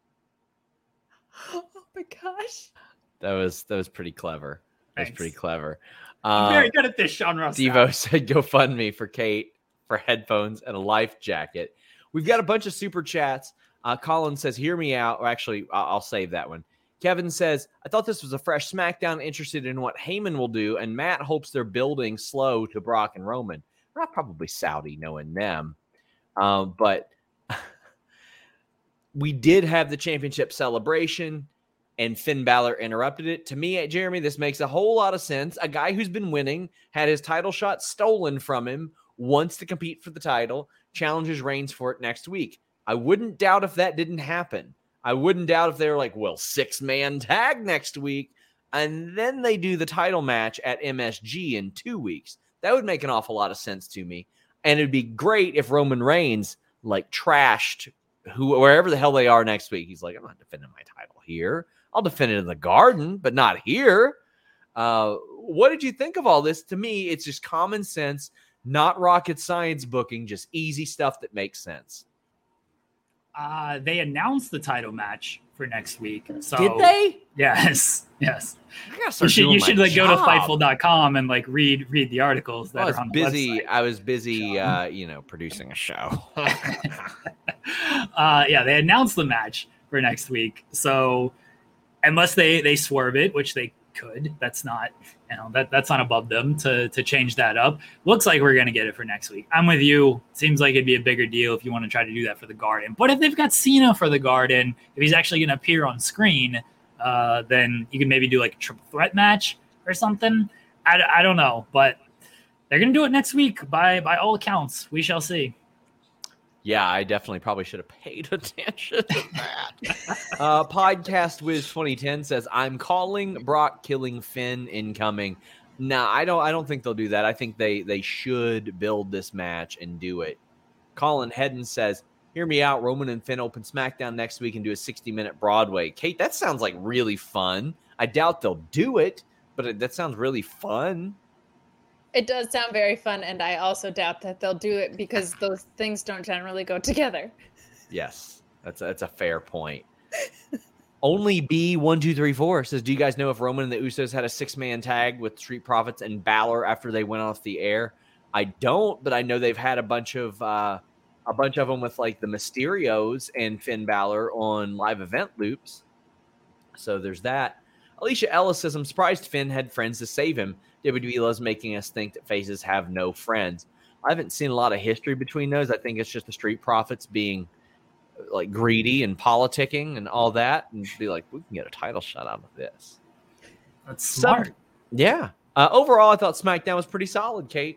Oh my gosh. That was pretty clever. That was pretty clever. Very good at this, Sean Ross Devo Sapp. said GoFundMe for Kate for headphones and a life jacket. We've got a bunch of super chats. Colin says, hear me out. Or actually, I'll save that one. Kevin says, I thought this was a fresh SmackDown, interested in what Heyman will do, and Matt hopes they're building slow to Brock and Roman. Not probably Saudi, knowing them. But we did have the championship celebration, and Finn Balor interrupted it. To me, Jeremy, this makes a whole lot of sense. A guy who's been winning, had his title shot stolen from him, wants to compete for the title, challenges Reigns for it next week. I wouldn't doubt if that didn't happen. I wouldn't doubt if they were like, well, 6-man tag next week, and then they do the title match at MSG in 2 weeks. That would make an awful lot of sense to me. And it'd be great if Roman Reigns like trashed wherever the hell they are next week. He's like, I'm not defending my title here. I'll defend it in the Garden, but not here. What did you think of all this? To me, it's just common sense, not rocket science booking, just easy stuff that makes sense. They announced the title match for next week. So did they? Yes. You should like go to Fightful.com and like read the articles that are on the website. I was busy, producing a show. They announced the match for next week. So unless they swerve it, which they could, that's not above them to change that up. Looks like we're going to get it for next week. I'm with you. Seems like it'd be a bigger deal if you want to try to do that for the Garden. But if they've got Cena for the Garden, if he's actually going to appear on screen, then you can maybe do like a triple threat match or something. I don't know, but they're going to do it next week by all accounts. We shall see. Yeah, I definitely probably should have paid attention to that. Podcast Wiz 2010 says, I'm calling Brock killing Finn incoming. No, I don't think they'll do that. I think they should build this match and do it. Colin Hedden says, Hear me out. Roman and Finn open SmackDown next week and do a 60-minute Broadway. Kate, that sounds like really fun. I doubt they'll do it, but that sounds really fun. It does sound very fun, and I also doubt that they'll do it because those things don't generally go together. Yes, that's a fair point. Only B1234 says, do you guys know if Roman and the Usos had a 6-man tag with Street Profits and Balor after they went off the air? I don't, but I know they've had a bunch of them with like the Mysterios and Finn Balor on live event loops. So there's that. Alicia Ellis says, I'm surprised Finn had friends to save him. WWE loves making us think that faces have no friends. I haven't seen a lot of history between those. I think it's just the Street Profits being like greedy and politicking and all that, and be like, we can get a title shot out of this. That's smart. Yeah. Overall, I thought SmackDown was pretty solid, Kate.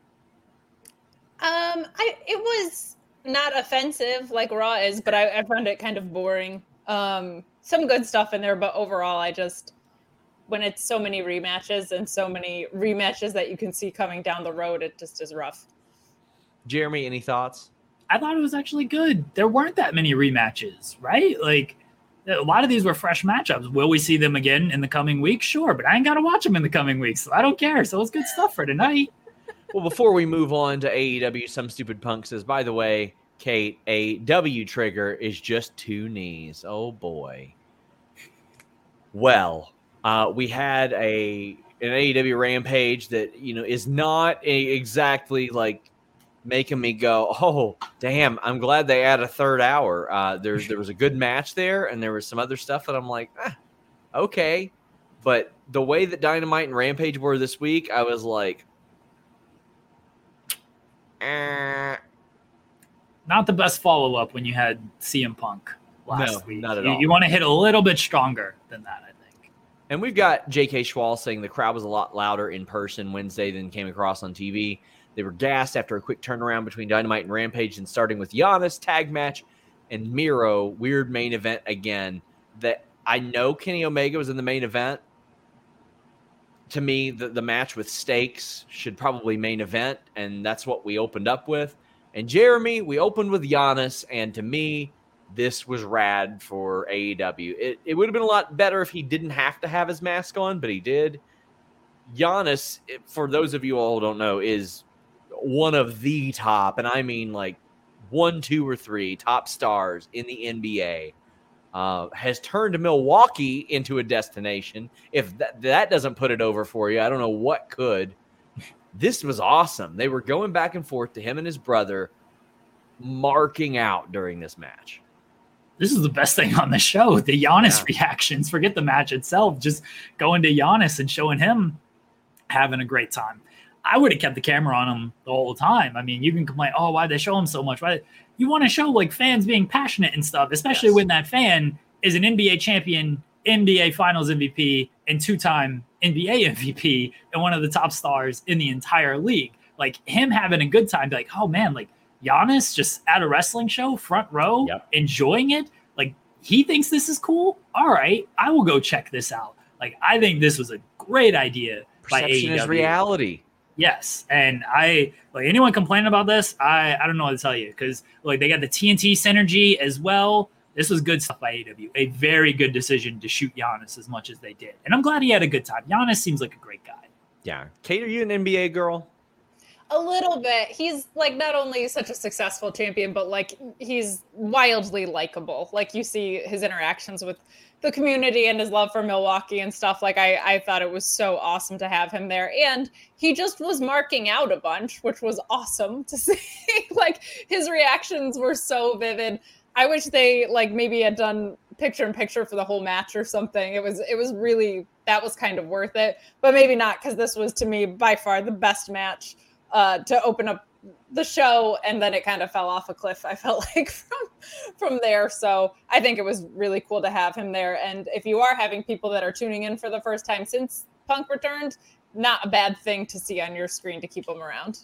It was not offensive like Raw is, but I found it kind of boring. Some good stuff in there, but overall, when it's so many rematches and so many rematches that you can see coming down the road, it just is rough. Jeremy, any thoughts? I thought it was actually good. There weren't that many rematches, right? Like, a lot of these were fresh matchups. Will we see them again in the coming weeks? Sure, but I ain't got to watch them in the coming weeks, so I don't care. So it's good stuff for tonight. Well, before we move on to AEW, Some Stupid Punk says, by the way, Kate, a W trigger is just 2 knees. Oh, boy. Well, we had an AEW Rampage that, is not exactly like making me go, oh, damn, I'm glad they add a third hour. There was a good match there, and there was some other stuff that I'm like, okay. But the way that Dynamite and Rampage were this week, I was like, Not the best follow-up when you had CM Punk last week. Not at all. You want to hit a little bit stronger than that, I think. And we've got J.K. Schwal saying the crowd was a lot louder in person Wednesday than came across on TV. They were gassed after a quick turnaround between Dynamite and Rampage, and starting with Giannis, tag match, and Miro, weird main event again. That I know Kenny Omega was in the main event. To me, the match with stakes should probably main event, and that's what we opened up with. And Jeremy, we opened with Giannis, and to me, this was rad for AEW. It would have been a lot better if he didn't have to have his mask on, but he did. Giannis, for those of you all who don't know, is one of the top, and I mean like 1, 2, or 3 top stars in the NBA. Has turned Milwaukee into a destination. If that doesn't put it over for you, I don't know what could. This was awesome. They were going back and forth to him and his brother, marking out during this match. This is the best thing on the show. The Giannis reactions. Forget the match itself. Just going to Giannis and showing him having a great time. I would have kept the camera on him the whole time. I mean, you can complain, oh, why'd they show him so much? Why? You want to show like fans being passionate and stuff, especially when that fan is an NBA champion, NBA Finals MVP, and 2-time NBA MVP, and one of the top stars in the entire league. Like him having a good time, be like, oh man, like Giannis just at a wrestling show, front row, enjoying it. Like he thinks this is cool. All right, I will go check this out. Like I think this was a great idea. Perception is reality. Yes, and I like anyone complaining about this. I don't know what to tell you because like they got the TNT synergy as well. This was good stuff by AEW. A very good decision to shoot Giannis as much as they did, and I'm glad he had a good time. Giannis seems like a great guy. Yeah, Kate, are you an NBA girl? A little bit. He's like not only such a successful champion, but like he's wildly likable. Like you see his interactions with the community and his love for Milwaukee and stuff. Like I thought it was so awesome to have him there. And he just was marking out a bunch, which was awesome to see. Like his reactions were so vivid. I wish they like maybe had done picture in picture for the whole match or something. It was really, that was kind of worth it, but maybe not. Cause this was to me by far the best match to open up the show, and then it kind of fell off a cliff, I felt like, from there. So I think it was really cool to have him there. And if you are having people that are tuning in for the first time since Punk returned, not a bad thing to see on your screen to keep them around.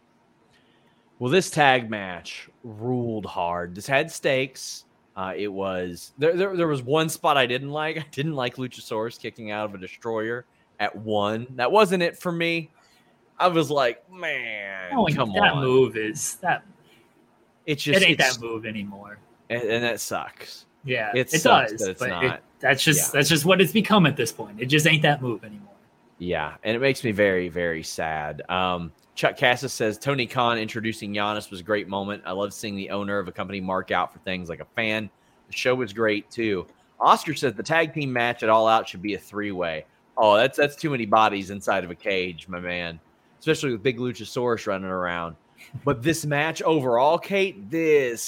Well, this tag match ruled hard. This had stakes. It was there was one spot I didn't like. I didn't like Luchasaurus kicking out of a destroyer at 1. That wasn't it for me. I was like, man, come on. That move is that. It's just it ain't that move anymore, and that sucks. Yeah, it sucks, does, but it's but not. That's just what it's become at this point. It just ain't that move anymore. Yeah, and it makes me very, very sad. Chuck Cassis says Tony Khan introducing Giannis was a great moment. I love seeing the owner of a company mark out for things like a fan. The show was great too. Oscar says the tag team match at All Out should be a 3-way. Oh, that's too many bodies inside of a cage, my man. Especially with big Luchasaurus running around. But this match overall, Kate, this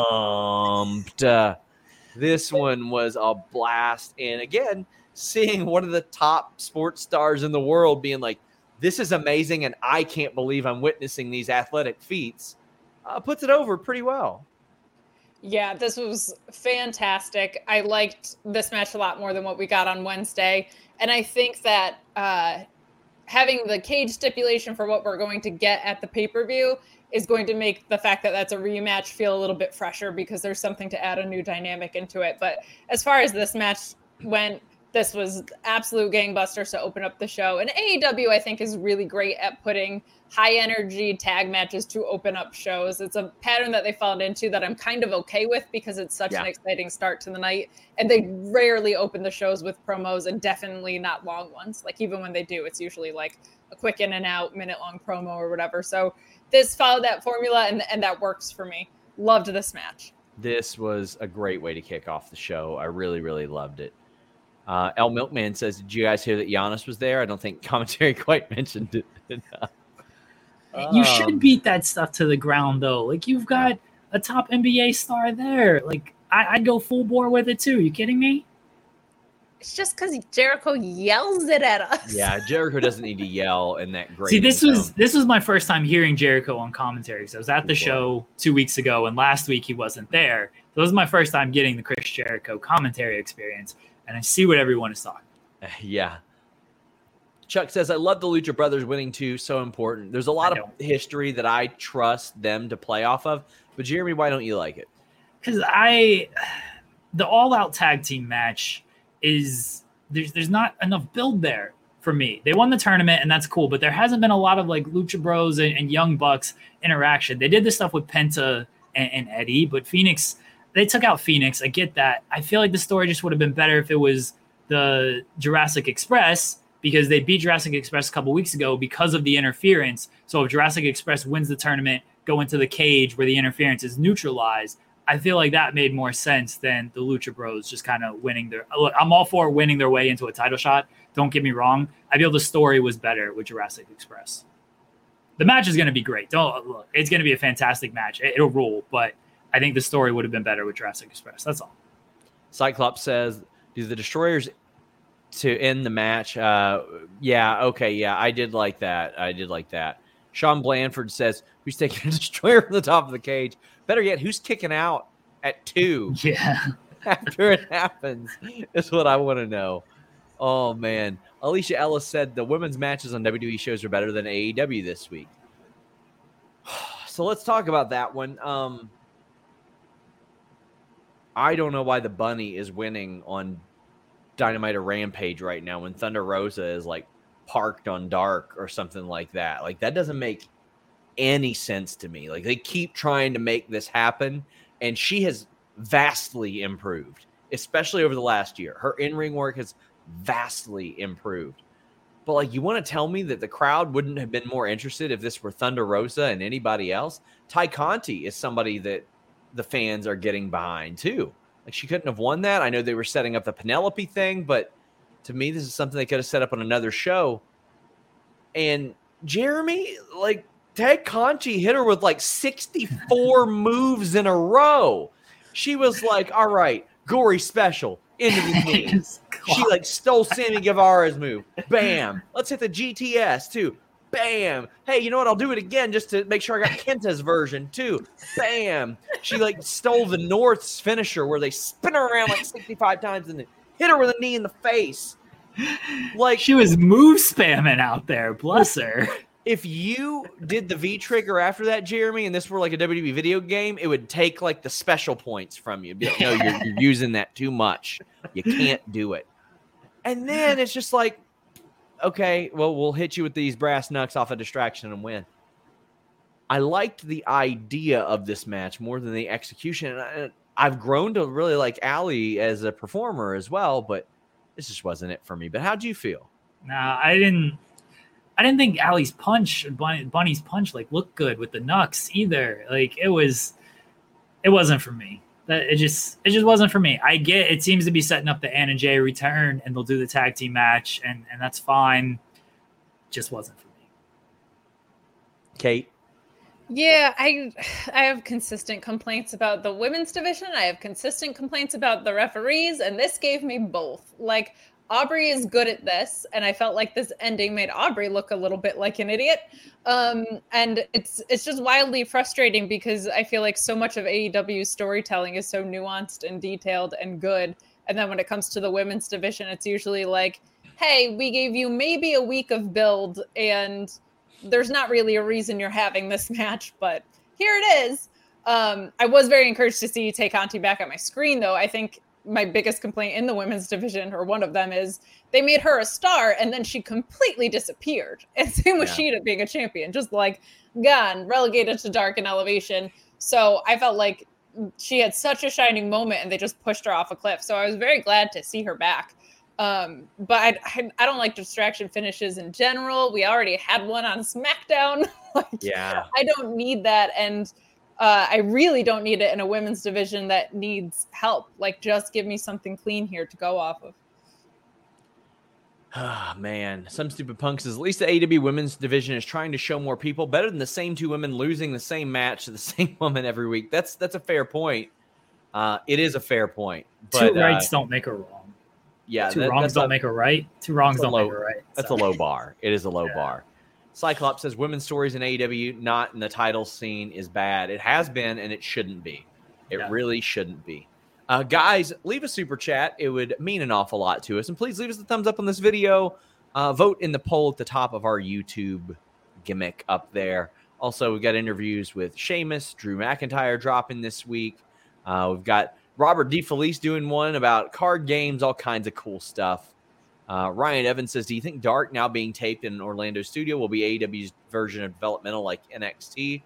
humped. This one was a blast. And again, seeing one of the top sports stars in the world being like, this is amazing, and I can't believe I'm witnessing these athletic feats, puts it over pretty well. Yeah, this was fantastic. I liked this match a lot more than what we got on Wednesday. And I think that having the cage stipulation for what we're going to get at the pay-per-view is going to make the fact that that's a rematch feel a little bit fresher because there's something to add a new dynamic into it. But as far as this match went, this was absolute gangbusters to open up the show. And AEW, I think, is really great at putting high-energy tag matches to open up shows. It's a pattern that they fallen into that I'm kind of okay with because it's such an exciting start to the night. And they rarely open the shows with promos, and definitely not long ones. Like, even when they do, it's usually like a quick in-and-out, minute-long promo or whatever. So this followed that formula, and that works for me. Loved this match. This was a great way to kick off the show. I really, really loved it. El Milkman says, did you guys hear that Giannis was there? I don't think commentary quite mentioned it enough. You should beat that stuff to the ground, though. Like, you've got a top NBA star there. Like, I'd go full bore with it, too. You kidding me? It's just because Jericho yells it at us. Yeah, Jericho doesn't need to yell in that great. See, this was my first time hearing Jericho on commentary. So I was at the show 2 weeks ago, and last week he wasn't there. So this was my first time getting the Chris Jericho commentary experience, and I see what everyone is talking. Yeah. Chuck says, I love the Lucha Brothers winning too. So important. There's a lot of history that I trust them to play off of. But Jeremy, why don't you like it? Because the all-out tag team match is there's not enough build there for me. They won the tournament, and that's cool, but there hasn't been a lot of like Lucha Bros and Young Bucks interaction. They did this stuff with Penta and Eddie, but Phoenix, they took out Phoenix. I get that. I feel like the story just would have been better if it was the Jurassic Express, because they beat Jurassic Express a couple weeks ago because of the interference. So if Jurassic Express wins the tournament, go into the cage where the interference is neutralized, I feel like that made more sense than the Lucha Bros just kind of winning their. Look, I'm all for winning their way into a title shot. Don't get me wrong. I feel the story was better with Jurassic Express. The match is going to be great. It's going to be a fantastic match. It'll rule, but I think the story would have been better with Jurassic Express. That's all. Cyclops says, do the Destroyers to end the match? Yeah, okay, yeah, I did like that. Sean Blanford says, who's taking a Destroyer from the top of the cage? Better yet, who's kicking out at 2? Yeah. After it happens is what I want to know. Oh, man. Alicia Ellis said the women's matches on WWE shows are better than AEW this week. So let's talk about that one. I don't know why the Bunny is winning on Dynamite or Rampage right now when Thunder Rosa is like parked on Dark or something like that. Like, that doesn't make any sense to me. Like, they keep trying to make this happen, and she has vastly improved, especially over the last year. Her in-ring work has vastly improved. But, like, you want to tell me that the crowd wouldn't have been more interested if this were Thunder Rosa and anybody else? Ty Conti is somebody that the fans are getting behind, too. Like, she couldn't have won that. I know they were setting up the Penelope thing, but to me, this is something they could have set up on another show. And Jeremy, like, Tay Conti hit her with like 64 moves in a row. She was like, all right, gory special into the knee. She like stole Sammy Guevara's move. Bam. Let's hit the GTS too. Bam. Hey, you know what? I'll do it again just to make sure I got Kenta's version too. Bam. She like stole the North's finisher where they spin her around like 65 times and then hit her with a knee in the face. Like, she was move spamming out there. Bless her. If you did the V trigger after that, Jeremy, and this were like a WWE video game, it would take like the special points from you. Be like, no, you're using that too much. You can't do it. And then it's just like, okay, well, we'll hit you with these brass knucks off a distraction and win. I liked the idea of this match more than the execution. And I've grown to really like Allie as a performer as well, but this just wasn't it for me. But how'd you feel? Nah, I didn't think Allie's punch, Bunny's punch, like looked good with the knucks either. Like it wasn't for me. It just wasn't for me. I get it seems to be setting up the Anna Jay return and they'll do the tag team match and that's fine. Just wasn't for me. Kate? Yeah, I have consistent complaints about the women's division. I have consistent complaints about the referees, and this gave me both. Like, Aubrey is good at this, and I felt like this ending made Aubrey look a little bit like an idiot. And it's just wildly frustrating because I feel like so much of AEW's storytelling is so nuanced and detailed and good. And then when it comes to the women's division, it's usually like, hey, we gave you maybe a week of build, and there's not really a reason you're having this match, but here it is. I was very encouraged to see Tay Conti back on my screen, though. I think my biggest complaint in the women's division, or one of them, is they made her a star and then she completely disappeared. And same with Shida being a champion, just like gone, relegated to Dark and Elevation. So I felt like she had such a shining moment and they just pushed her off a cliff. So I was very glad to see her back. But I don't like distraction finishes in general. We already had one on SmackDown. I don't need that. And I really don't need it in a women's division that needs help. Like, just give me something clean here to go off of. Ah, man. Some Stupid Punk says, at least the AEW women's division is trying to show more people. Better than the same two women losing the same match to the same woman every week. That's a fair point. It is a fair point. But, two rights don't make a wrong. Yeah, two wrongs don't make a right. Two wrongs don't make a right. That's a low bar. It is a low bar. Cyclops says women's stories in AEW, not in the title scene, is bad. It has been, and it shouldn't be. It really shouldn't be. Guys, leave a super chat. It would mean an awful lot to us. And please leave us a thumbs up on this video. Vote in the poll at the top of our YouTube gimmick up there. Also, we've got interviews with Sheamus, Drew McIntyre dropping this week. We've got Robert DeFelice doing one about card games, all kinds of cool stuff. Ryan Evans says, do you think Dark now being taped in an Orlando studio will be AEW's version of developmental like NXT?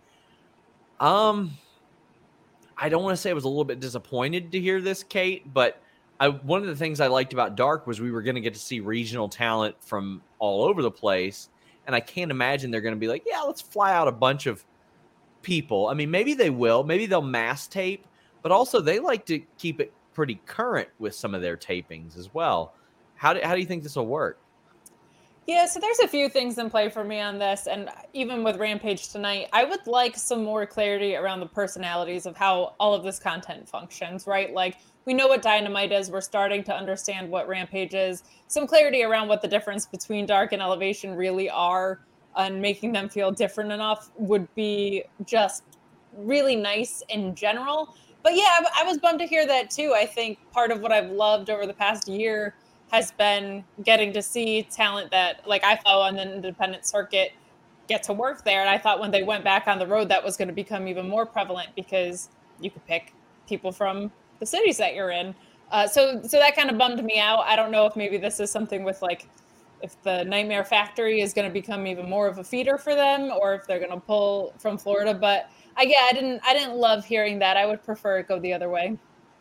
I don't want to say I was a little bit disappointed to hear this, Kate, but one of the things I liked about Dark was we were going to get to see regional talent from all over the place. And I can't imagine they're going to be like, yeah, let's fly out a bunch of people. I mean, maybe they will. Maybe they'll mass tape. But also, they like to keep it pretty current with some of their tapings as well. How do you think this will work? Yeah, so there's a few things in play for me on this. And even with Rampage tonight, I would like some more clarity around the personalities of how all of this content functions, right? Like, we know what Dynamite is. We're starting to understand what Rampage is. Some clarity around what the difference between Dark and Elevation really are and making them feel different enough would be just really nice in general. But yeah, I was bummed to hear that too. I think part of what I've loved over the past year has been getting to see talent that, like, I follow on the independent circuit get to work there. And I thought when they went back on the road, that was going to become even more prevalent because you could pick people from the cities that you're in. So that kind of bummed me out. I don't know if maybe this is something with, like, if the Nightmare Factory is going to become even more of a feeder for them or if they're going to pull from Florida. But I didn't love hearing that. I would prefer it go the other way.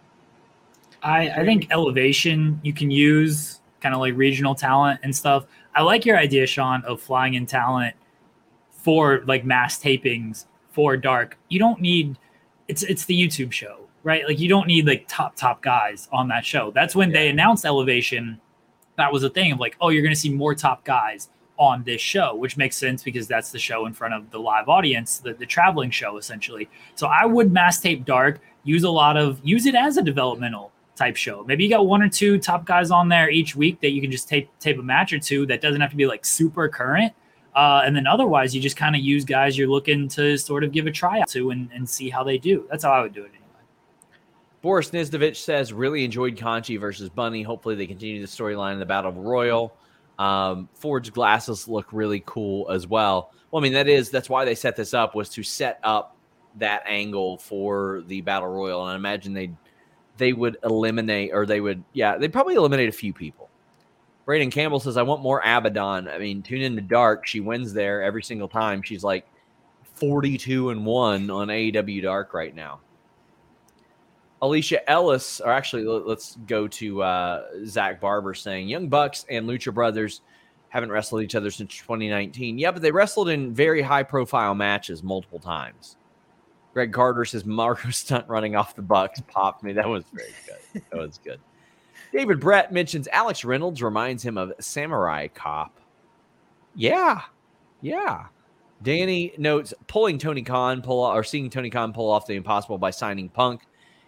I think Elevation, you can use kind of like regional talent and stuff. I like your idea, Sean, of flying in talent for like mass tapings for Dark. You don't need it's the YouTube show, right? Like you don't need like top guys on that show. That's when they announced Elevation. That was a thing of like, oh, you're going to see more top guys on this show, which makes sense because that's the show in front of the live audience, the traveling show essentially. So I would mass tape Dark, use it as a developmental type show. Maybe you got one or two top guys on there each week that you can just tape a match or two that doesn't have to be like super current. And then otherwise you just kind of use guys you're looking to sort of give a tryout to and see how they do. That's how I would do it anyway. Boris Nizdovich says, really enjoyed Conchi versus Bunny. Hopefully they continue the storyline in the Battle Royal. Forged glasses look really cool as well. Well, I mean, that's why they set this up, was to set up that angle for the Battle Royal. And I imagine they would eliminate, or they'd probably eliminate a few people. Braden Campbell says, I want more Abaddon. I mean, tune into Dark. She wins there every single time. She's like 42-1 on AEW Dark right now. Alicia Ellis, or actually, let's go to Zach Barber saying, Young Bucks and Lucha Brothers haven't wrestled each other since 2019. Yeah, but they wrestled in very high-profile matches multiple times. Greg Carter says, Marco Stunt running off the Bucks popped me. That was very good. That was good. David Brett mentions Alex Reynolds reminds him of Samurai Cop. Yeah. Danny notes seeing Tony Khan pull off the impossible by signing Punk.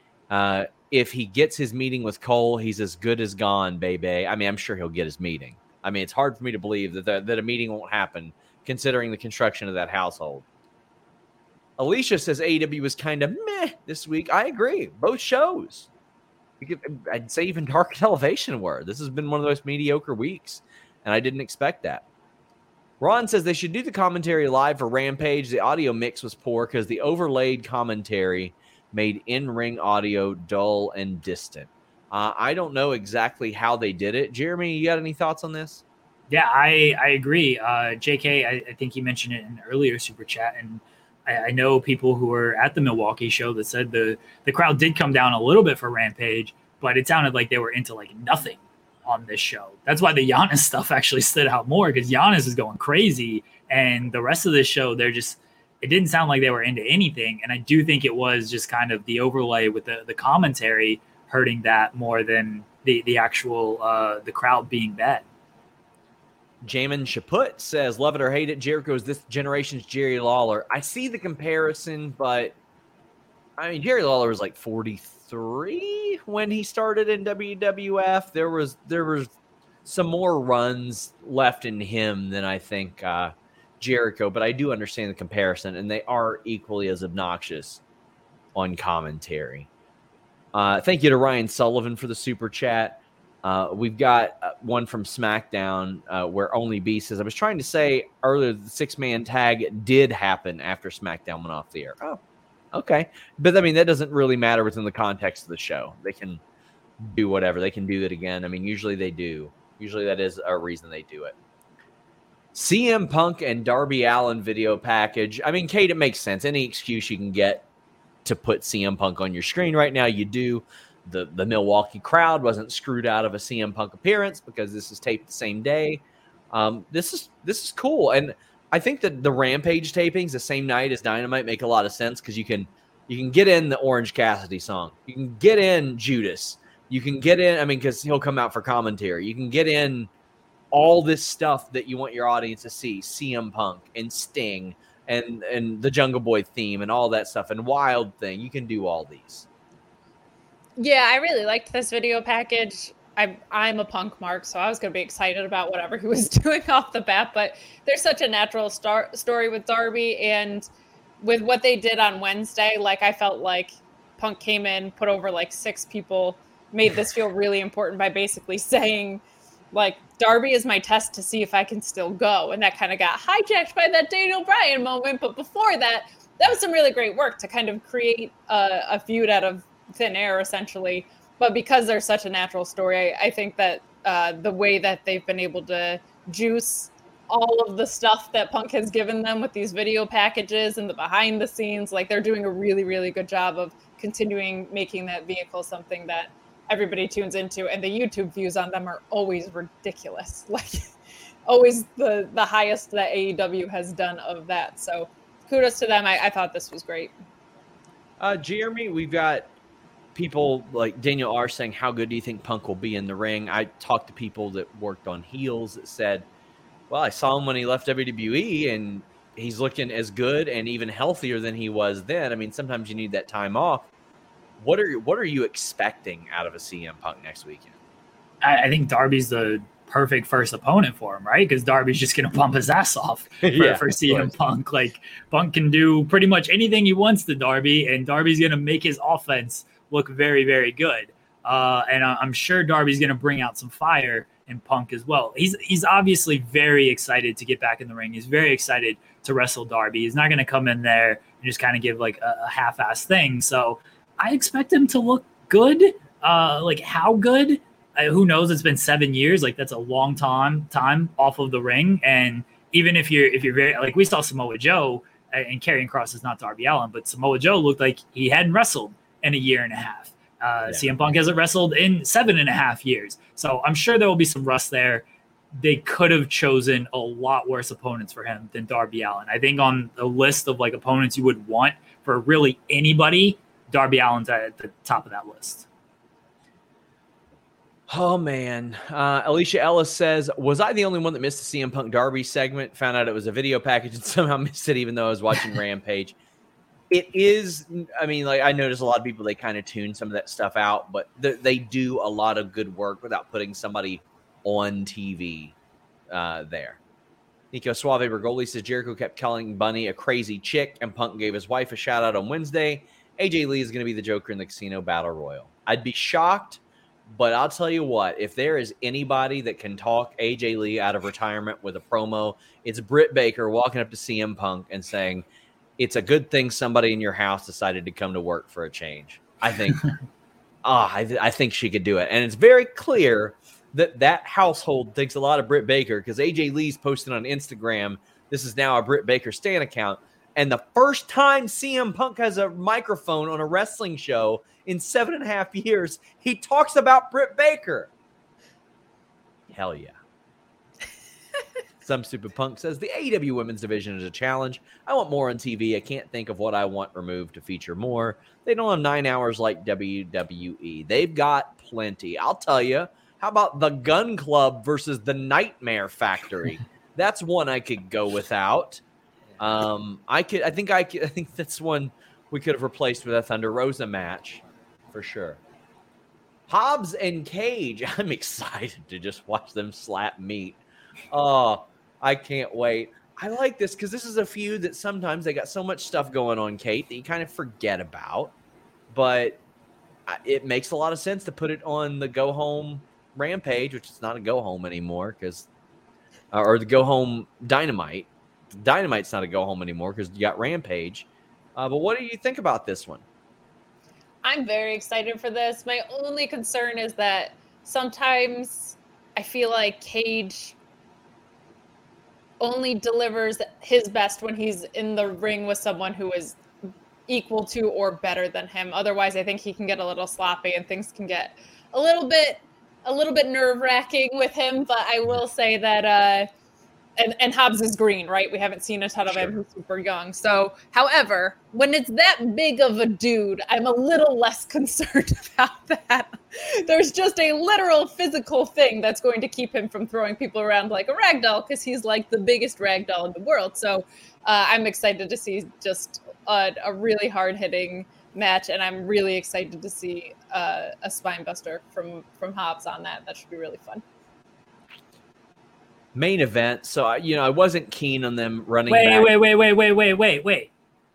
If he gets his meeting with Cole, he's as good as gone, baby. I mean, I'm sure he'll get his meeting. I mean, it's hard for me to believe that a meeting won't happen considering the construction of that household. Alicia says AEW was kind of meh this week. I agree. Both shows. I'd say even Dark and Elevation were. This has been one of the most mediocre weeks, and I didn't expect that. Ron says they should do the commentary live for Rampage. The audio mix was poor because the overlaid commentary made in-ring audio dull and distant. I don't know exactly how they did it. Jeremy, you got any thoughts on this? Yeah, I agree. JK, I think you mentioned it in an earlier super chat, and I know people who were at the Milwaukee show that said the crowd did come down a little bit for Rampage, but it sounded like they were into like nothing on this show. That's why the Giannis stuff actually stood out more, because Giannis is going crazy, and the rest of this show, it didn't sound like they were into anything. And I do think it was just kind of the overlay with the commentary hurting that more than the actual the crowd being bad. Jamin Chaput says, love it or hate it, Jericho's this generation's Jerry Lawler. I see the comparison, but I mean, Jerry Lawler was like 43 when he started in WWF. There was some more runs left in him than I think Jericho, but I do understand the comparison, and they are equally as obnoxious on commentary. Thank you to Ryan Sullivan for the super chat. We've got one from SmackDown where Only B says, I was trying to say earlier the 6-man tag did happen after SmackDown went off the air. Oh, okay. But I mean, that doesn't really matter within the context of the show. They can do whatever. They can do it again. I mean, usually they do. Usually that is a reason they do it. CM Punk and Darby Allin video package. I mean, Kate, it makes sense. Any excuse you can get to put CM Punk on your screen right now, you do. The Milwaukee crowd wasn't screwed out of a CM Punk appearance because this is taped the same day. This is cool, and I think that the Rampage tapings the same night as Dynamite make a lot of sense because you can get in the Orange Cassidy song, you can get in Judas, you can get in. I mean, because he'll come out for commentary. You can get in all this stuff that you want your audience to see: CM Punk and Sting and the Jungle Boy theme and all that stuff and Wild Thing. You can do all these. Yeah, I really liked this video package. I'm a Punk mark, so I was going to be excited about whatever he was doing off the bat, but there's such a natural story with Darby, and with what they did on Wednesday, like I felt like Punk came in, put over like 6 people, made this feel really important by basically saying, like, Darby is my test to see if I can still go, and that kind of got hijacked by that Daniel Bryan moment, but before that was some really great work to kind of create a feud out of thin air, essentially. But because there's such a natural story, I think that the way that they've been able to juice all of the stuff that Punk has given them with these video packages and the behind the scenes, like they're doing a really, really good job of continuing making that vehicle something that everybody tunes into. And the YouTube views on them are always ridiculous, like always the highest that AEW has done of that. So kudos to them. I thought this was great. Jeremy, we've got people like Daniel R saying, how good do you think Punk will be in the ring? I talked to people that worked on heels that said, well, I saw him when he left WWE and he's looking as good and even healthier than he was then. I mean, sometimes you need that time off. What are you expecting out of a CM Punk next weekend? I think Darby's the perfect first opponent for him, right? Because Darby's just going to bump his ass off for CM Punk. Like, Punk can do pretty much anything he wants to Darby, and Darby's going to make his offense look very, very good. And I'm sure Darby's going to bring out some fire in Punk as well. He's obviously very excited to get back in the ring. He's very excited to wrestle Darby. He's not going to come in there and just kind of give like a half-ass thing. So I expect him to look good. Like, how good? Who knows? It's been 7 years. Like, that's a long time off of the ring. And even if you're very, like, we saw Samoa Joe and Karrion Kross is not Darby Allin, but Samoa Joe looked like he hadn't wrestled in a year and a half. CM Punk hasn't wrestled in 7.5 years. So I'm sure there will be some rust there. They could have chosen a lot worse opponents for him than Darby Allin. I think on the list of like opponents you would want for really anybody, Darby Allin's at the top of that list. Oh, man. Alicia Ellis says, was I the only one that missed the CM Punk Darby segment? Found out it was a video package and somehow missed it even though I was watching Rampage. It is, I mean, like I notice a lot of people, they kind of tune some of that stuff out, but they do a lot of good work without putting somebody on TV there. Nico Suave Bergoli says Jericho kept calling Bunny a crazy chick and Punk gave his wife a shout out on Wednesday. AJ Lee is going to be the Joker in the Casino Battle Royal. I'd be shocked, but I'll tell you what, if there is anybody that can talk AJ Lee out of retirement with a promo, it's Britt Baker walking up to CM Punk and saying, it's a good thing somebody in your house decided to come to work for a change. I think, I think she could do it. And it's very clear that household thinks a lot of Britt Baker because AJ Lee's posted on Instagram. This is now a Britt Baker Stan account. And the first time CM Punk has a microphone on a wrestling show in 7.5 years, he talks about Britt Baker. Hell yeah. Some Stupid Punk says, the AEW women's division is a challenge. I want more on TV. I can't think of what I want removed to feature more. They don't have 9 hours like WWE. They've got plenty. I'll tell you, how about the Gun Club versus the Nightmare Factory? That's one I could go without. I think that's one we could have replaced with a Thunder Rosa match for sure. Hobbs and Cage. I'm excited to just watch them slap meat. Oh, I can't wait. I like this because this is a feud that sometimes they got so much stuff going on, Kate, that you kind of forget about. But it makes a lot of sense to put it on the Go Home Rampage, which is not a Go Home anymore, because or the Go Home Dynamite. Dynamite's not a Go Home anymore because you got Rampage. But what do you think about this one? I'm very excited for this. My only concern is that sometimes I feel like Cage only delivers his best when he's in the ring with someone who is equal to or better than him. Otherwise, I think he can get a little sloppy and things can get a little bit nerve-wracking with him. But I will say that and Hobbs is green, right? We haven't seen a ton of him. He's super young. So, however, when it's that big of a dude, I'm a little less concerned about that. There's just a literal physical thing that's going to keep him from throwing people around like a ragdoll because he's like the biggest ragdoll in the world. So I'm excited to see just a really hard-hitting match, and I'm really excited to see a spine buster from Hobbs on that. That should be really fun. Main event. So, I wasn't keen on them running Wait. What?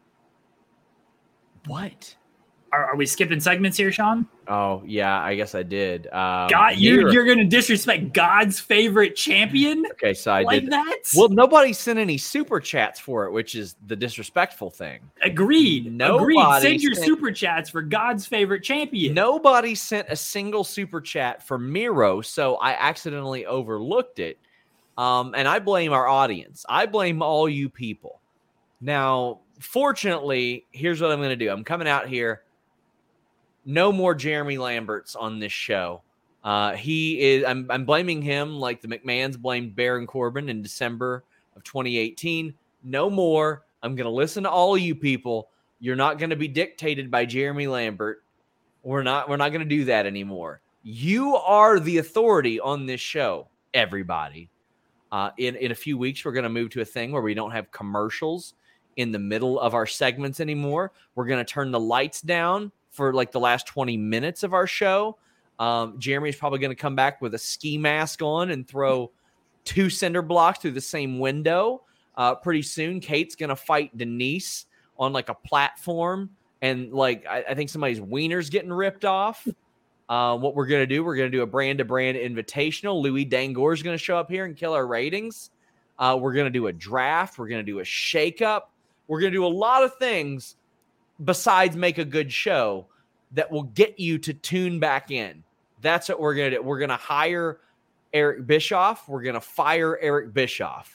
Are we skipping segments here, Sean? Oh, yeah, I guess I did. God, you're going to disrespect God's favorite champion? Okay, so I like did that? Well, nobody sent any super chats for it, which is the disrespectful thing. Agreed. Nobody Send your super chats for God's favorite champion. Nobody sent a single super chat for Miro, so I accidentally overlooked it. And I blame our audience. I blame all you people. Now, fortunately, here's what I'm going to do. I'm coming out here. No more Jeremy Lamberts on this show. I'm blaming him like the McMahons blamed Baron Corbin in December of 2018. No more. I'm going to listen to all you people. You're not going to be dictated by Jeremy Lambert. We're not going to do that anymore. You are the authority on this show, everybody. In a few weeks, we're going to move to a thing where we don't have commercials in the middle of our segments anymore. We're going to turn the lights down for like the last 20 minutes of our show. Jeremy's probably going to come back with a ski mask on and throw 2 cinder blocks through the same window. Pretty soon, Kate's going to fight Denise on like a platform. And like, I think somebody's wiener's getting ripped off. What we're going to do a brand-to-brand invitational. Louis Dangor is going to show up here and kill our ratings. We're going to do a draft. We're going to do a shakeup. We're going to do a lot of things besides make a good show that will get you to tune back in. That's what we're going to do. We're going to hire Eric Bischoff. We're going to fire Eric Bischoff.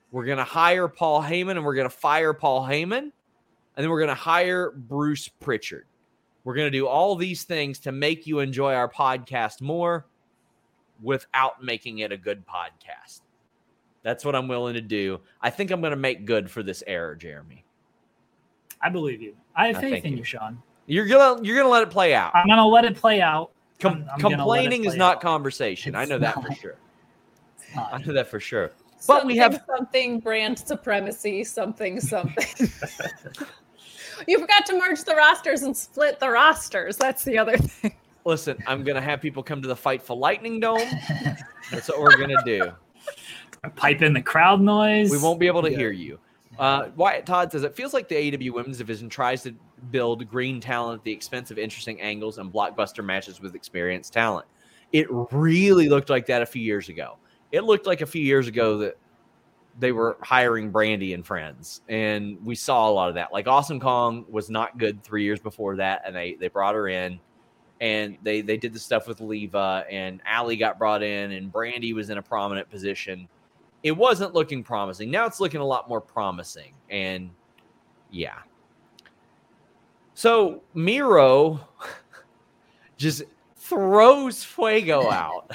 We're going to hire Paul Heyman, and we're going to fire Paul Heyman, and then we're going to hire Bruce Pritchard. We're going to do all these things to make you enjoy our podcast more without making it a good podcast. That's what I'm willing to do. I think I'm going to make good for this error, Jeremy. I believe you. I have faith in you, Sean. You're gonna let it play out. I'm gonna let it play out. Complaining is not conversation. I know that for sure. I know that for sure. But we have something brand supremacy, something. You forgot to merge the rosters and split the rosters. That's the other thing. Listen, I'm gonna have people come to the Fightful Lightning Dome. That's what we're gonna do. Pipe in the crowd noise. We won't be able to hear you. Wyatt Todd says, it feels like the AEW Women's Division tries to build green talent at the expense of interesting angles and blockbuster matches with experienced talent. It really looked like that a few years ago. It looked like a few years ago that they were hiring Brandy and friends, and we saw a lot of that. Like Awesome Kong was not good 3 years before that, and they brought her in, and they did the stuff with Leva, and Allie got brought in, and Brandy was in a prominent position. It wasn't looking promising. Now it's looking a lot more promising. And yeah. So Miro just throws Fuego out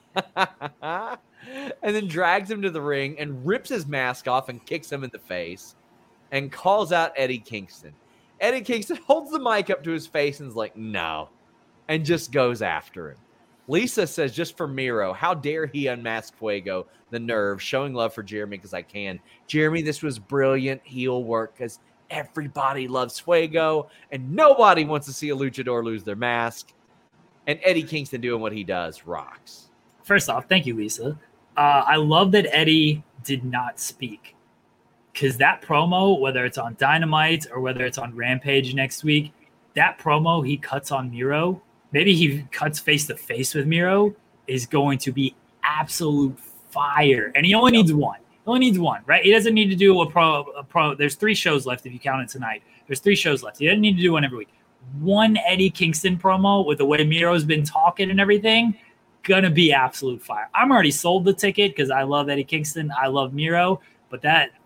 and then drags him to the ring and rips his mask off and kicks him in the face and calls out Eddie Kingston. Eddie Kingston holds the mic up to his face and is like, no, and just goes after him. Lisa says, just for Miro, how dare he unmask Fuego? The nerve, showing love for Jeremy because I can. Jeremy, this was brilliant heel work because everybody loves Fuego and nobody wants to see a luchador lose their mask. And Eddie Kingston doing what he does rocks. First off, thank you, Lisa. I love that Eddie did not speak because that promo, whether it's on Dynamite or whether it's on Rampage next week, that promo he cuts on Miro, maybe he cuts face to face with Miro, is going to be absolute fire. And he only needs one. He only needs one, right? He doesn't need to do a pro. There's 3 shows left if you count it tonight. There's 3 shows left. He doesn't need to do one every week. One Eddie Kingston promo with the way Miro's been talking and everything, gonna be absolute fire. I'm already sold the ticket because I love Eddie Kingston. I love Miro. But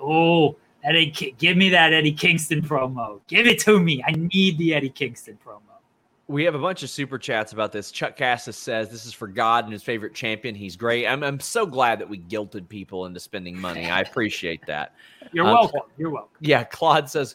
give me that Eddie Kingston promo. Give it to me. I need the Eddie Kingston promo. We have a bunch of super chats about this. Chuck Cassis says this is for God and his favorite champion. He's great. I'm so glad that we guilted people into spending money. I appreciate that. You're welcome. You're welcome. Yeah, Claude says,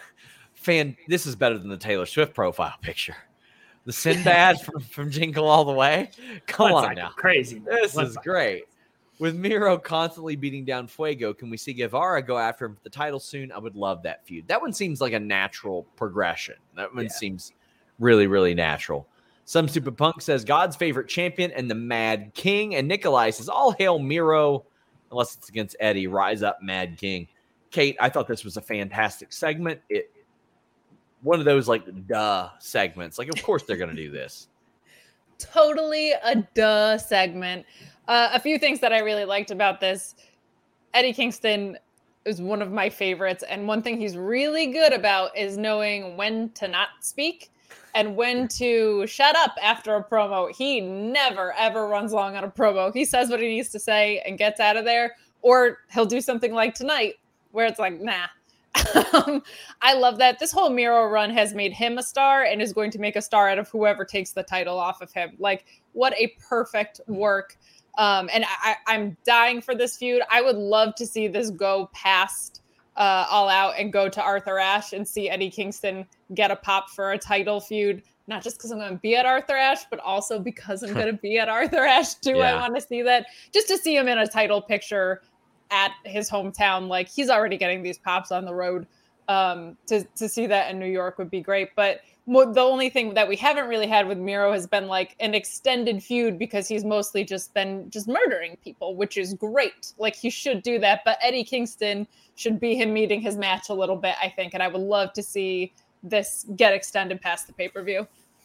this is better than the Taylor Swift profile picture. The Sinbad from Jingle All the Way. Come on now. Crazy. This is great. With Miro constantly beating down Fuego, can we see Guevara go after him for the title soon? I would love that feud. That one seems like a natural progression. That one seems really, really natural. Some Stupid Punk says God's favorite champion and the Mad King. And Nikolai says, all hail Miro, unless it's against Eddie. Rise up, Mad King. Kate, I thought this was a fantastic segment. One of those like duh segments. Like, of course they're going to do this. Totally a duh segment. A few things that I really liked about this. Eddie Kingston is one of my favorites. And one thing he's really good about is knowing when to not speak and when to shut up after a promo. He never, ever runs long on a promo. He says what he needs to say and gets out of there. Or he'll do something like tonight where it's like, nah. I love that. This whole Miro run has made him a star and is going to make a star out of whoever takes the title off of him. Like, what a perfect work. And I'm dying for this feud. I would love to see this go past All Out and go to Arthur Ashe and see Eddie Kingston get a pop for a title feud. Not just because I'm going to be at Arthur Ashe, but also because I'm going to be at Arthur Ashe too. Yeah. I want to see that. Just to see him in a title picture at his hometown. Like, he's already getting these pops on the road. To see that in New York would be great. But the only thing that we haven't really had with Miro has been like an extended feud because he's mostly just been murdering people, which is great. Like, he should do that. But Eddie Kingston should be him meeting his match a little bit, I think. And I would love to see this get extended past the pay-per-view.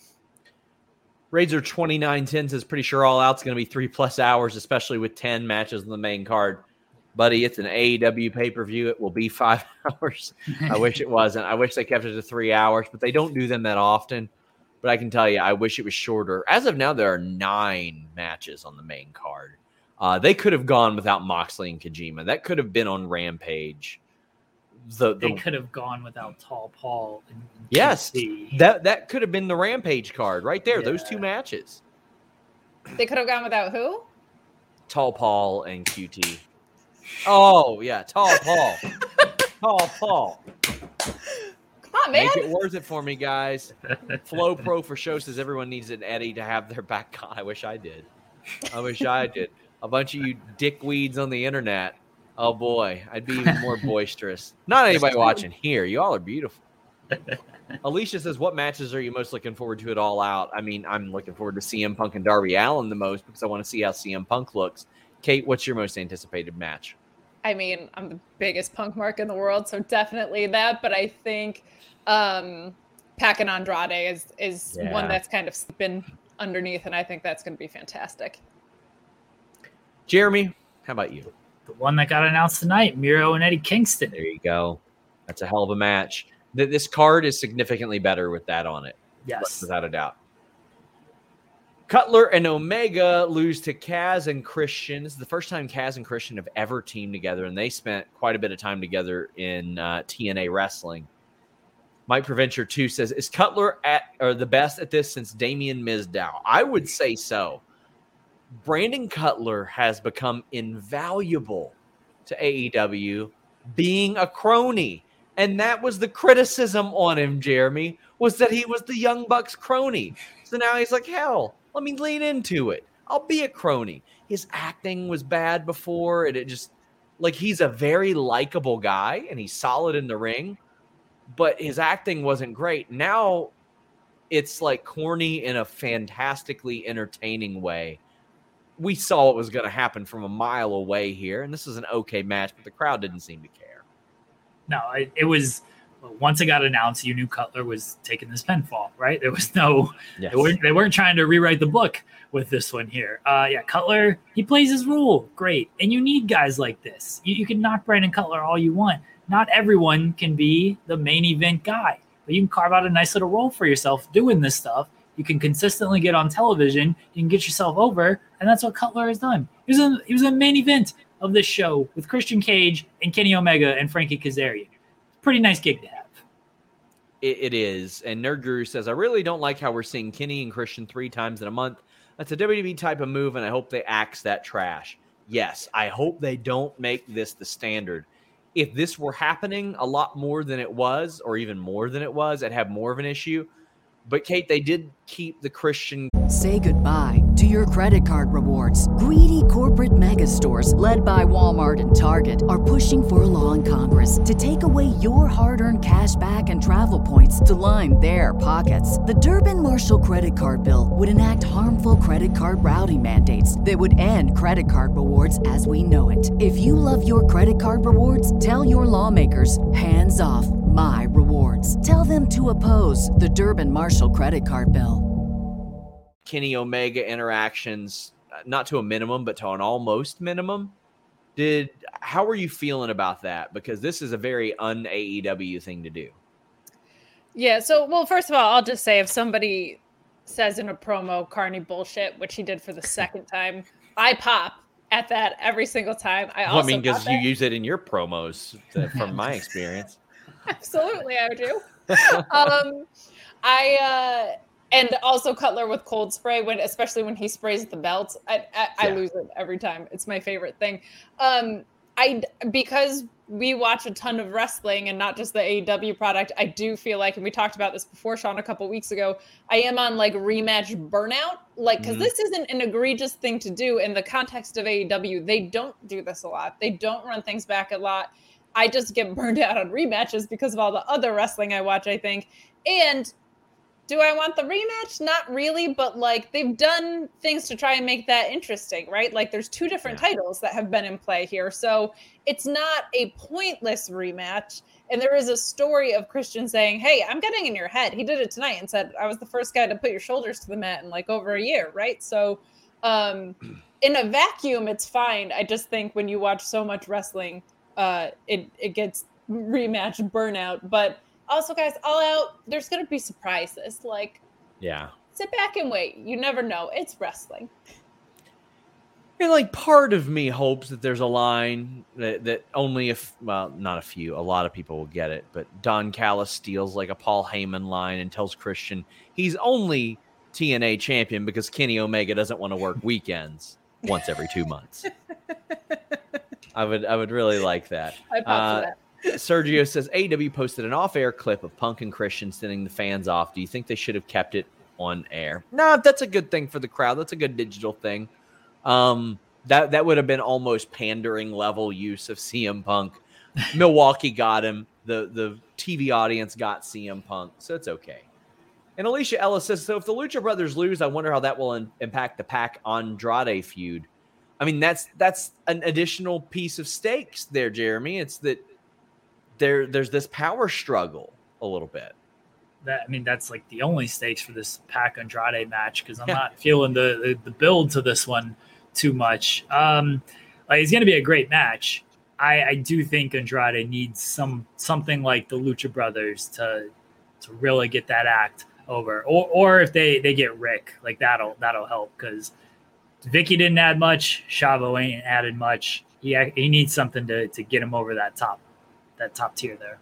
Razor 2910 says pretty sure All Out's going to be 3+ hours, especially with 10 matches on the main card. Buddy, it's an AEW pay-per-view. It will be 5 hours. I wish it wasn't. I wish they kept it to 3 hours, but they don't do them that often. But I can tell you, I wish it was shorter. As of now, there are 9 matches on the main card. They could have gone without Moxley and Kojima. That could have been on Rampage. They could have gone without Tall Paul. And yes, QT. that could have been the Rampage card right there. Yeah. Those two matches. They could have gone without who? Tall Paul and QT. Oh yeah, Tall Paul. Tall Paul. Come on, man. Make it worth it for me, guys. Flow Pro for show says everyone needs an Eddie to have their back on. I wish I did. A bunch of you dickweeds on the internet. Oh boy, I'd be even more boisterous. Not anybody watching here. You all are beautiful. Alicia says, what matches are you most looking forward to at All Out? I mean, I'm looking forward to CM Punk and Darby Allin the most because I want to see how CM Punk looks. Kate, what's your most anticipated match? I mean, I'm the biggest Punk mark in the world, so definitely that. But I think Pac and Andrade is one that's kind of been underneath, and I think that's going to be fantastic. Jeremy, how about you? The one that got announced tonight, Miro and Eddie Kingston. There you go. That's a hell of a match. This card is significantly better with that on it. Yes. Without a doubt. Cutler and Omega lose to Kaz and Christian. This is the first time Kaz and Christian have ever teamed together, and they spent quite a bit of time together in TNA wrestling. Mike Preventure 2 says, is Cutler the best at this since Damian Mizdow? I would say so. Brandon Cutler has become invaluable to AEW being a crony. And that was the criticism on him, Jeremy, was that he was the Young Bucks crony. So now he's like, hell, let me lean into it. I'll be a crony. His acting was bad before, and it just, like, he's a very likable guy, and he's solid in the ring, but his acting wasn't great. Now it's, like, corny in a fantastically entertaining way. We saw what was going to happen from a mile away here, and this is an okay match, but the crowd didn't seem to care. No, it was once it got announced, you knew Cutler was taking this pinfall, right? There was no, yes. They weren't trying to rewrite the book with this one here. Cutler, he plays his role great, and you need guys like this. You can knock Brandon Cutler all you want. Not everyone can be the main event guy, but you can carve out a nice little role for yourself doing this stuff. You can consistently get on television. You can get yourself over, and that's what Cutler has done. He was a main event of this show with Christian Cage and Kenny Omega and Frankie Kazarian. Pretty nice gig to have. It is. And Nerd Guru says, I really don't like how we're seeing Kenny and Christian 3 times in a month. That's a WWE type of move, and I hope they axe that trash. Yes, I hope they don't make this the standard. If this were happening a lot more than it was, or even more than it was, I'd have more of an issue. But, Kate, they did keep the Christian. Say goodbye to your credit card rewards. Greedy corporate mega stores, led by Walmart and Target, are pushing for a law in Congress to take away your hard-earned cash back and travel points to line their pockets. The Durbin-Marshall credit card bill would enact harmful credit card routing mandates that would end credit card rewards as we know it. If you love your credit card rewards, tell your lawmakers, hands off my rewards. Tell them to oppose the Durbin-Marshall credit card bill. Kenny Omega interactions, not to a minimum, but to an almost minimum. How are you feeling about that? Because this is a very un-AEW thing to do. Yeah, so, well, first of all, I'll just say if somebody says in a promo Carney bullshit, which he did for the second time, I pop at that every single time. Because you use it in your promos, from my experience. Absolutely, I do. And also Cutler with cold spray, especially when he sprays the belt. I lose it every time. It's my favorite thing. Because we watch a ton of wrestling and not just the AEW product, I do feel like, and we talked about this before, Sean, a couple weeks ago, I am on like rematch burnout, because this isn't an egregious thing to do in the context of AEW. They don't do this a lot. They don't run things back a lot. I just get burned out on rematches because of all the other wrestling I watch, I think. And do I want the rematch? Not really, but like they've done things to try and make that interesting, right? Like there's 2 different titles that have been in play here. So it's not a pointless rematch. And there is a story of Christian saying, hey, I'm getting in your head. He did it tonight and said, I was the first guy to put your shoulders to the mat in like over a year, right? So in a vacuum, it's fine. I just think when you watch so much wrestling, it gets rematch burnout. But also, guys, All Out, there's going to be surprises. Like, sit back and wait. You never know. It's wrestling. And like part of me hopes that there's a line that only not a few, a lot of people will get it, but Don Callis steals like a Paul Heyman line and tells Christian he's only TNA champion because Kenny Omega doesn't want to work weekends once every 2 months. I would really like that. I'd pop for that. Sergio says AEW posted an off-air clip of Punk and Christian sending the fans off. Do you think they should have kept it on air? No, that's a good thing for the crowd. That's a good digital thing. That would have been almost pandering level use of CM Punk. Milwaukee got him. The TV audience got CM Punk, so it's okay. And Alicia Ellis says, so if the Lucha Brothers lose, I wonder how that will impact the Pac Andrade feud. I mean, that's an additional piece of stakes there, Jeremy. It's that there's this power struggle a little bit. That's like the only stakes for this Pac Andrade match because I'm not feeling the build to this one too much. It's going to be a great match. I do think Andrade needs something like the Lucha Brothers to really get that act over, or if they get Rick, like that'll help because Vicky didn't add much, Chavo ain't added much. He needs something to get him over that top tier there.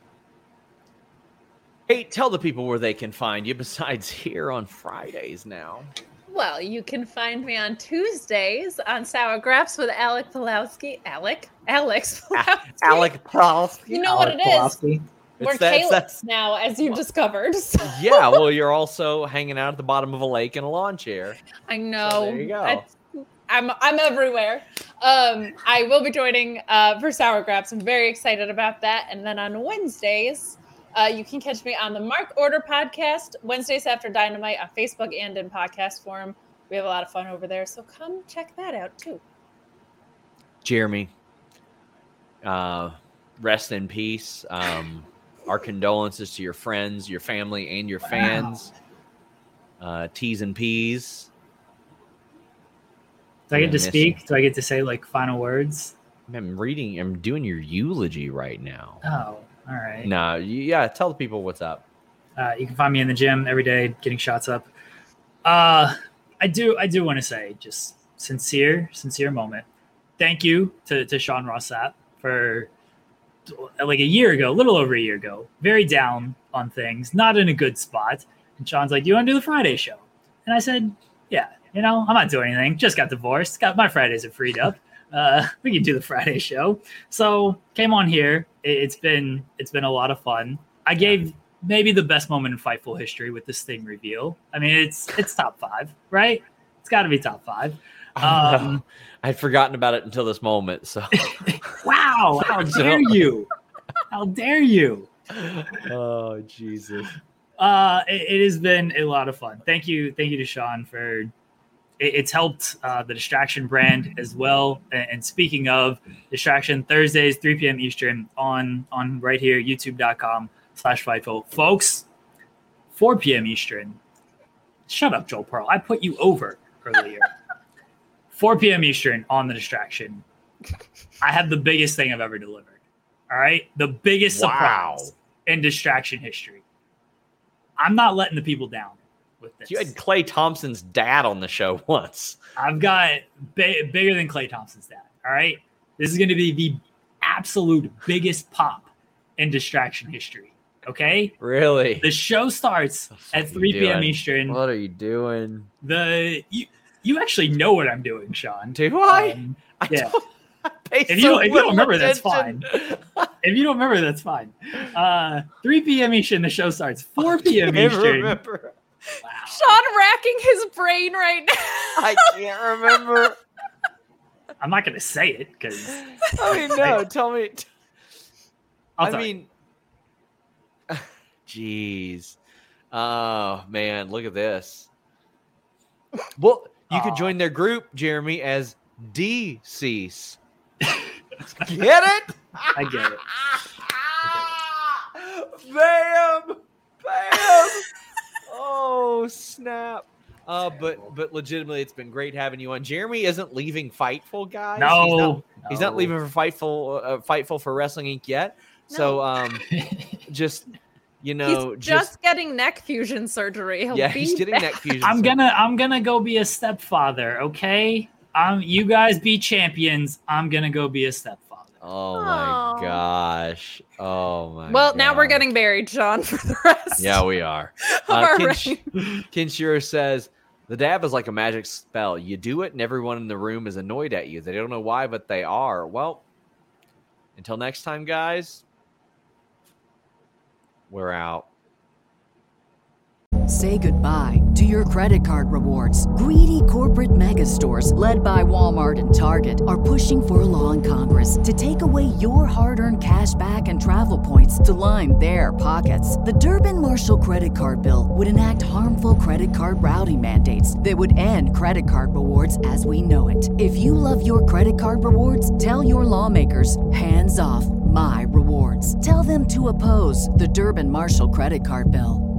Hey, tell the people where they can find you besides here on Fridays now. Well, you can find me on Tuesdays on Sour Graps with Alex Pulowski. Alex Pulowski. Alec Pulowski. You know what it is. We're Calyx now, as you discovered. So. Yeah, well, you're also hanging out at the bottom of a lake in a lawn chair. I know. So there you go. I'm everywhere. I will be joining for Sour Graps. I'm very excited about that. And then on Wednesdays, you can catch me on the Mark Order podcast, Wednesdays after Dynamite on Facebook and in podcast form. We have a lot of fun over there, so come check that out too. Jeremy, rest in peace. Our condolences to your friends, your family, and your fans. T's and P's. Do I get to speak? Do I get to say like final words? I'm doing your eulogy right now. Oh, all right. No, yeah, tell the people what's up. You can find me in the gym every day getting shots up. I do want to say just sincere moment. Thank you to Sean Ross Sapp for like a little over a year ago, very down on things, not in a good spot. And Sean's like, do you want to do the Friday show? And I said, yeah, I'm not doing anything. Just got divorced. Got my Fridays are freed up. We can do the Friday show. So came on here. It's been a lot of fun. I gave maybe the best moment in Fightful history with the Sting reveal. I mean, it's top 5, right? It's got to be top 5. I'd forgotten about it until this moment. So, wow! How dare you? How dare you? Oh, Jesus! It has been a lot of fun. Thank you to Sean for. It's helped the Distraction brand as well. And speaking of Distraction, Thursdays 3 p.m. Eastern on right here YouTube.com/Fightful, folks. 4 p.m. Eastern. Shut up, Joel Pearl. I put you over earlier. 4 p.m. Eastern on the Distraction. I have the biggest thing I've ever delivered. All right? The biggest surprise in Distraction history. I'm not letting the people down with this. You had Klay Thompson's dad on the show once. I've got bigger than Klay Thompson's dad. All right? This is going to be the absolute biggest pop in Distraction history. Okay? Really? The show starts at 3 p.m. Eastern. What are you doing? You actually know what I'm doing, Sean. Do I? Yeah. If you don't remember, that's fine. If you don't remember, that's fine. 3 p.m. Eastern, the show starts. 4 p.m. Eastern. Remember. Wow. Sean racking his brain right now. I can't remember. I'm not going to say it because. I mean, no. Tell me. Jeez. Oh man, look at this. Well. You could join their group, Jeremy, as DCease. Get it? I get it. Bam! Oh, snap. But legitimately, it's been great having you on. Jeremy isn't leaving Fightful, guys. No. He's not leaving for Fightful for Wrestling Inc. yet. No. So just... he's just getting neck fusion surgery. He's getting neck fusion. I'm gonna go be a stepfather. Okay. You guys be champions. I'm gonna go be a stepfather. Oh my gosh. Oh my. Well, now we're getting married, Sean, for the rest. Yeah, we are. Kinshiro says the dab is like a magic spell. You do it, and everyone in the room is annoyed at you. They don't know why, but they are. Well, until next time, guys. We're out. Say goodbye to your credit card rewards. Greedy corporate mega stores, led by Walmart and Target, are pushing for a law in Congress to take away your hard-earned cash back and travel points to line their pockets. The Durbin-Marshall credit card bill would enact harmful credit card routing mandates that would end credit card rewards as we know it. If you love your credit card rewards, tell your lawmakers, hands off my rewards. Tell them to oppose the Durbin-Marshall credit card bill.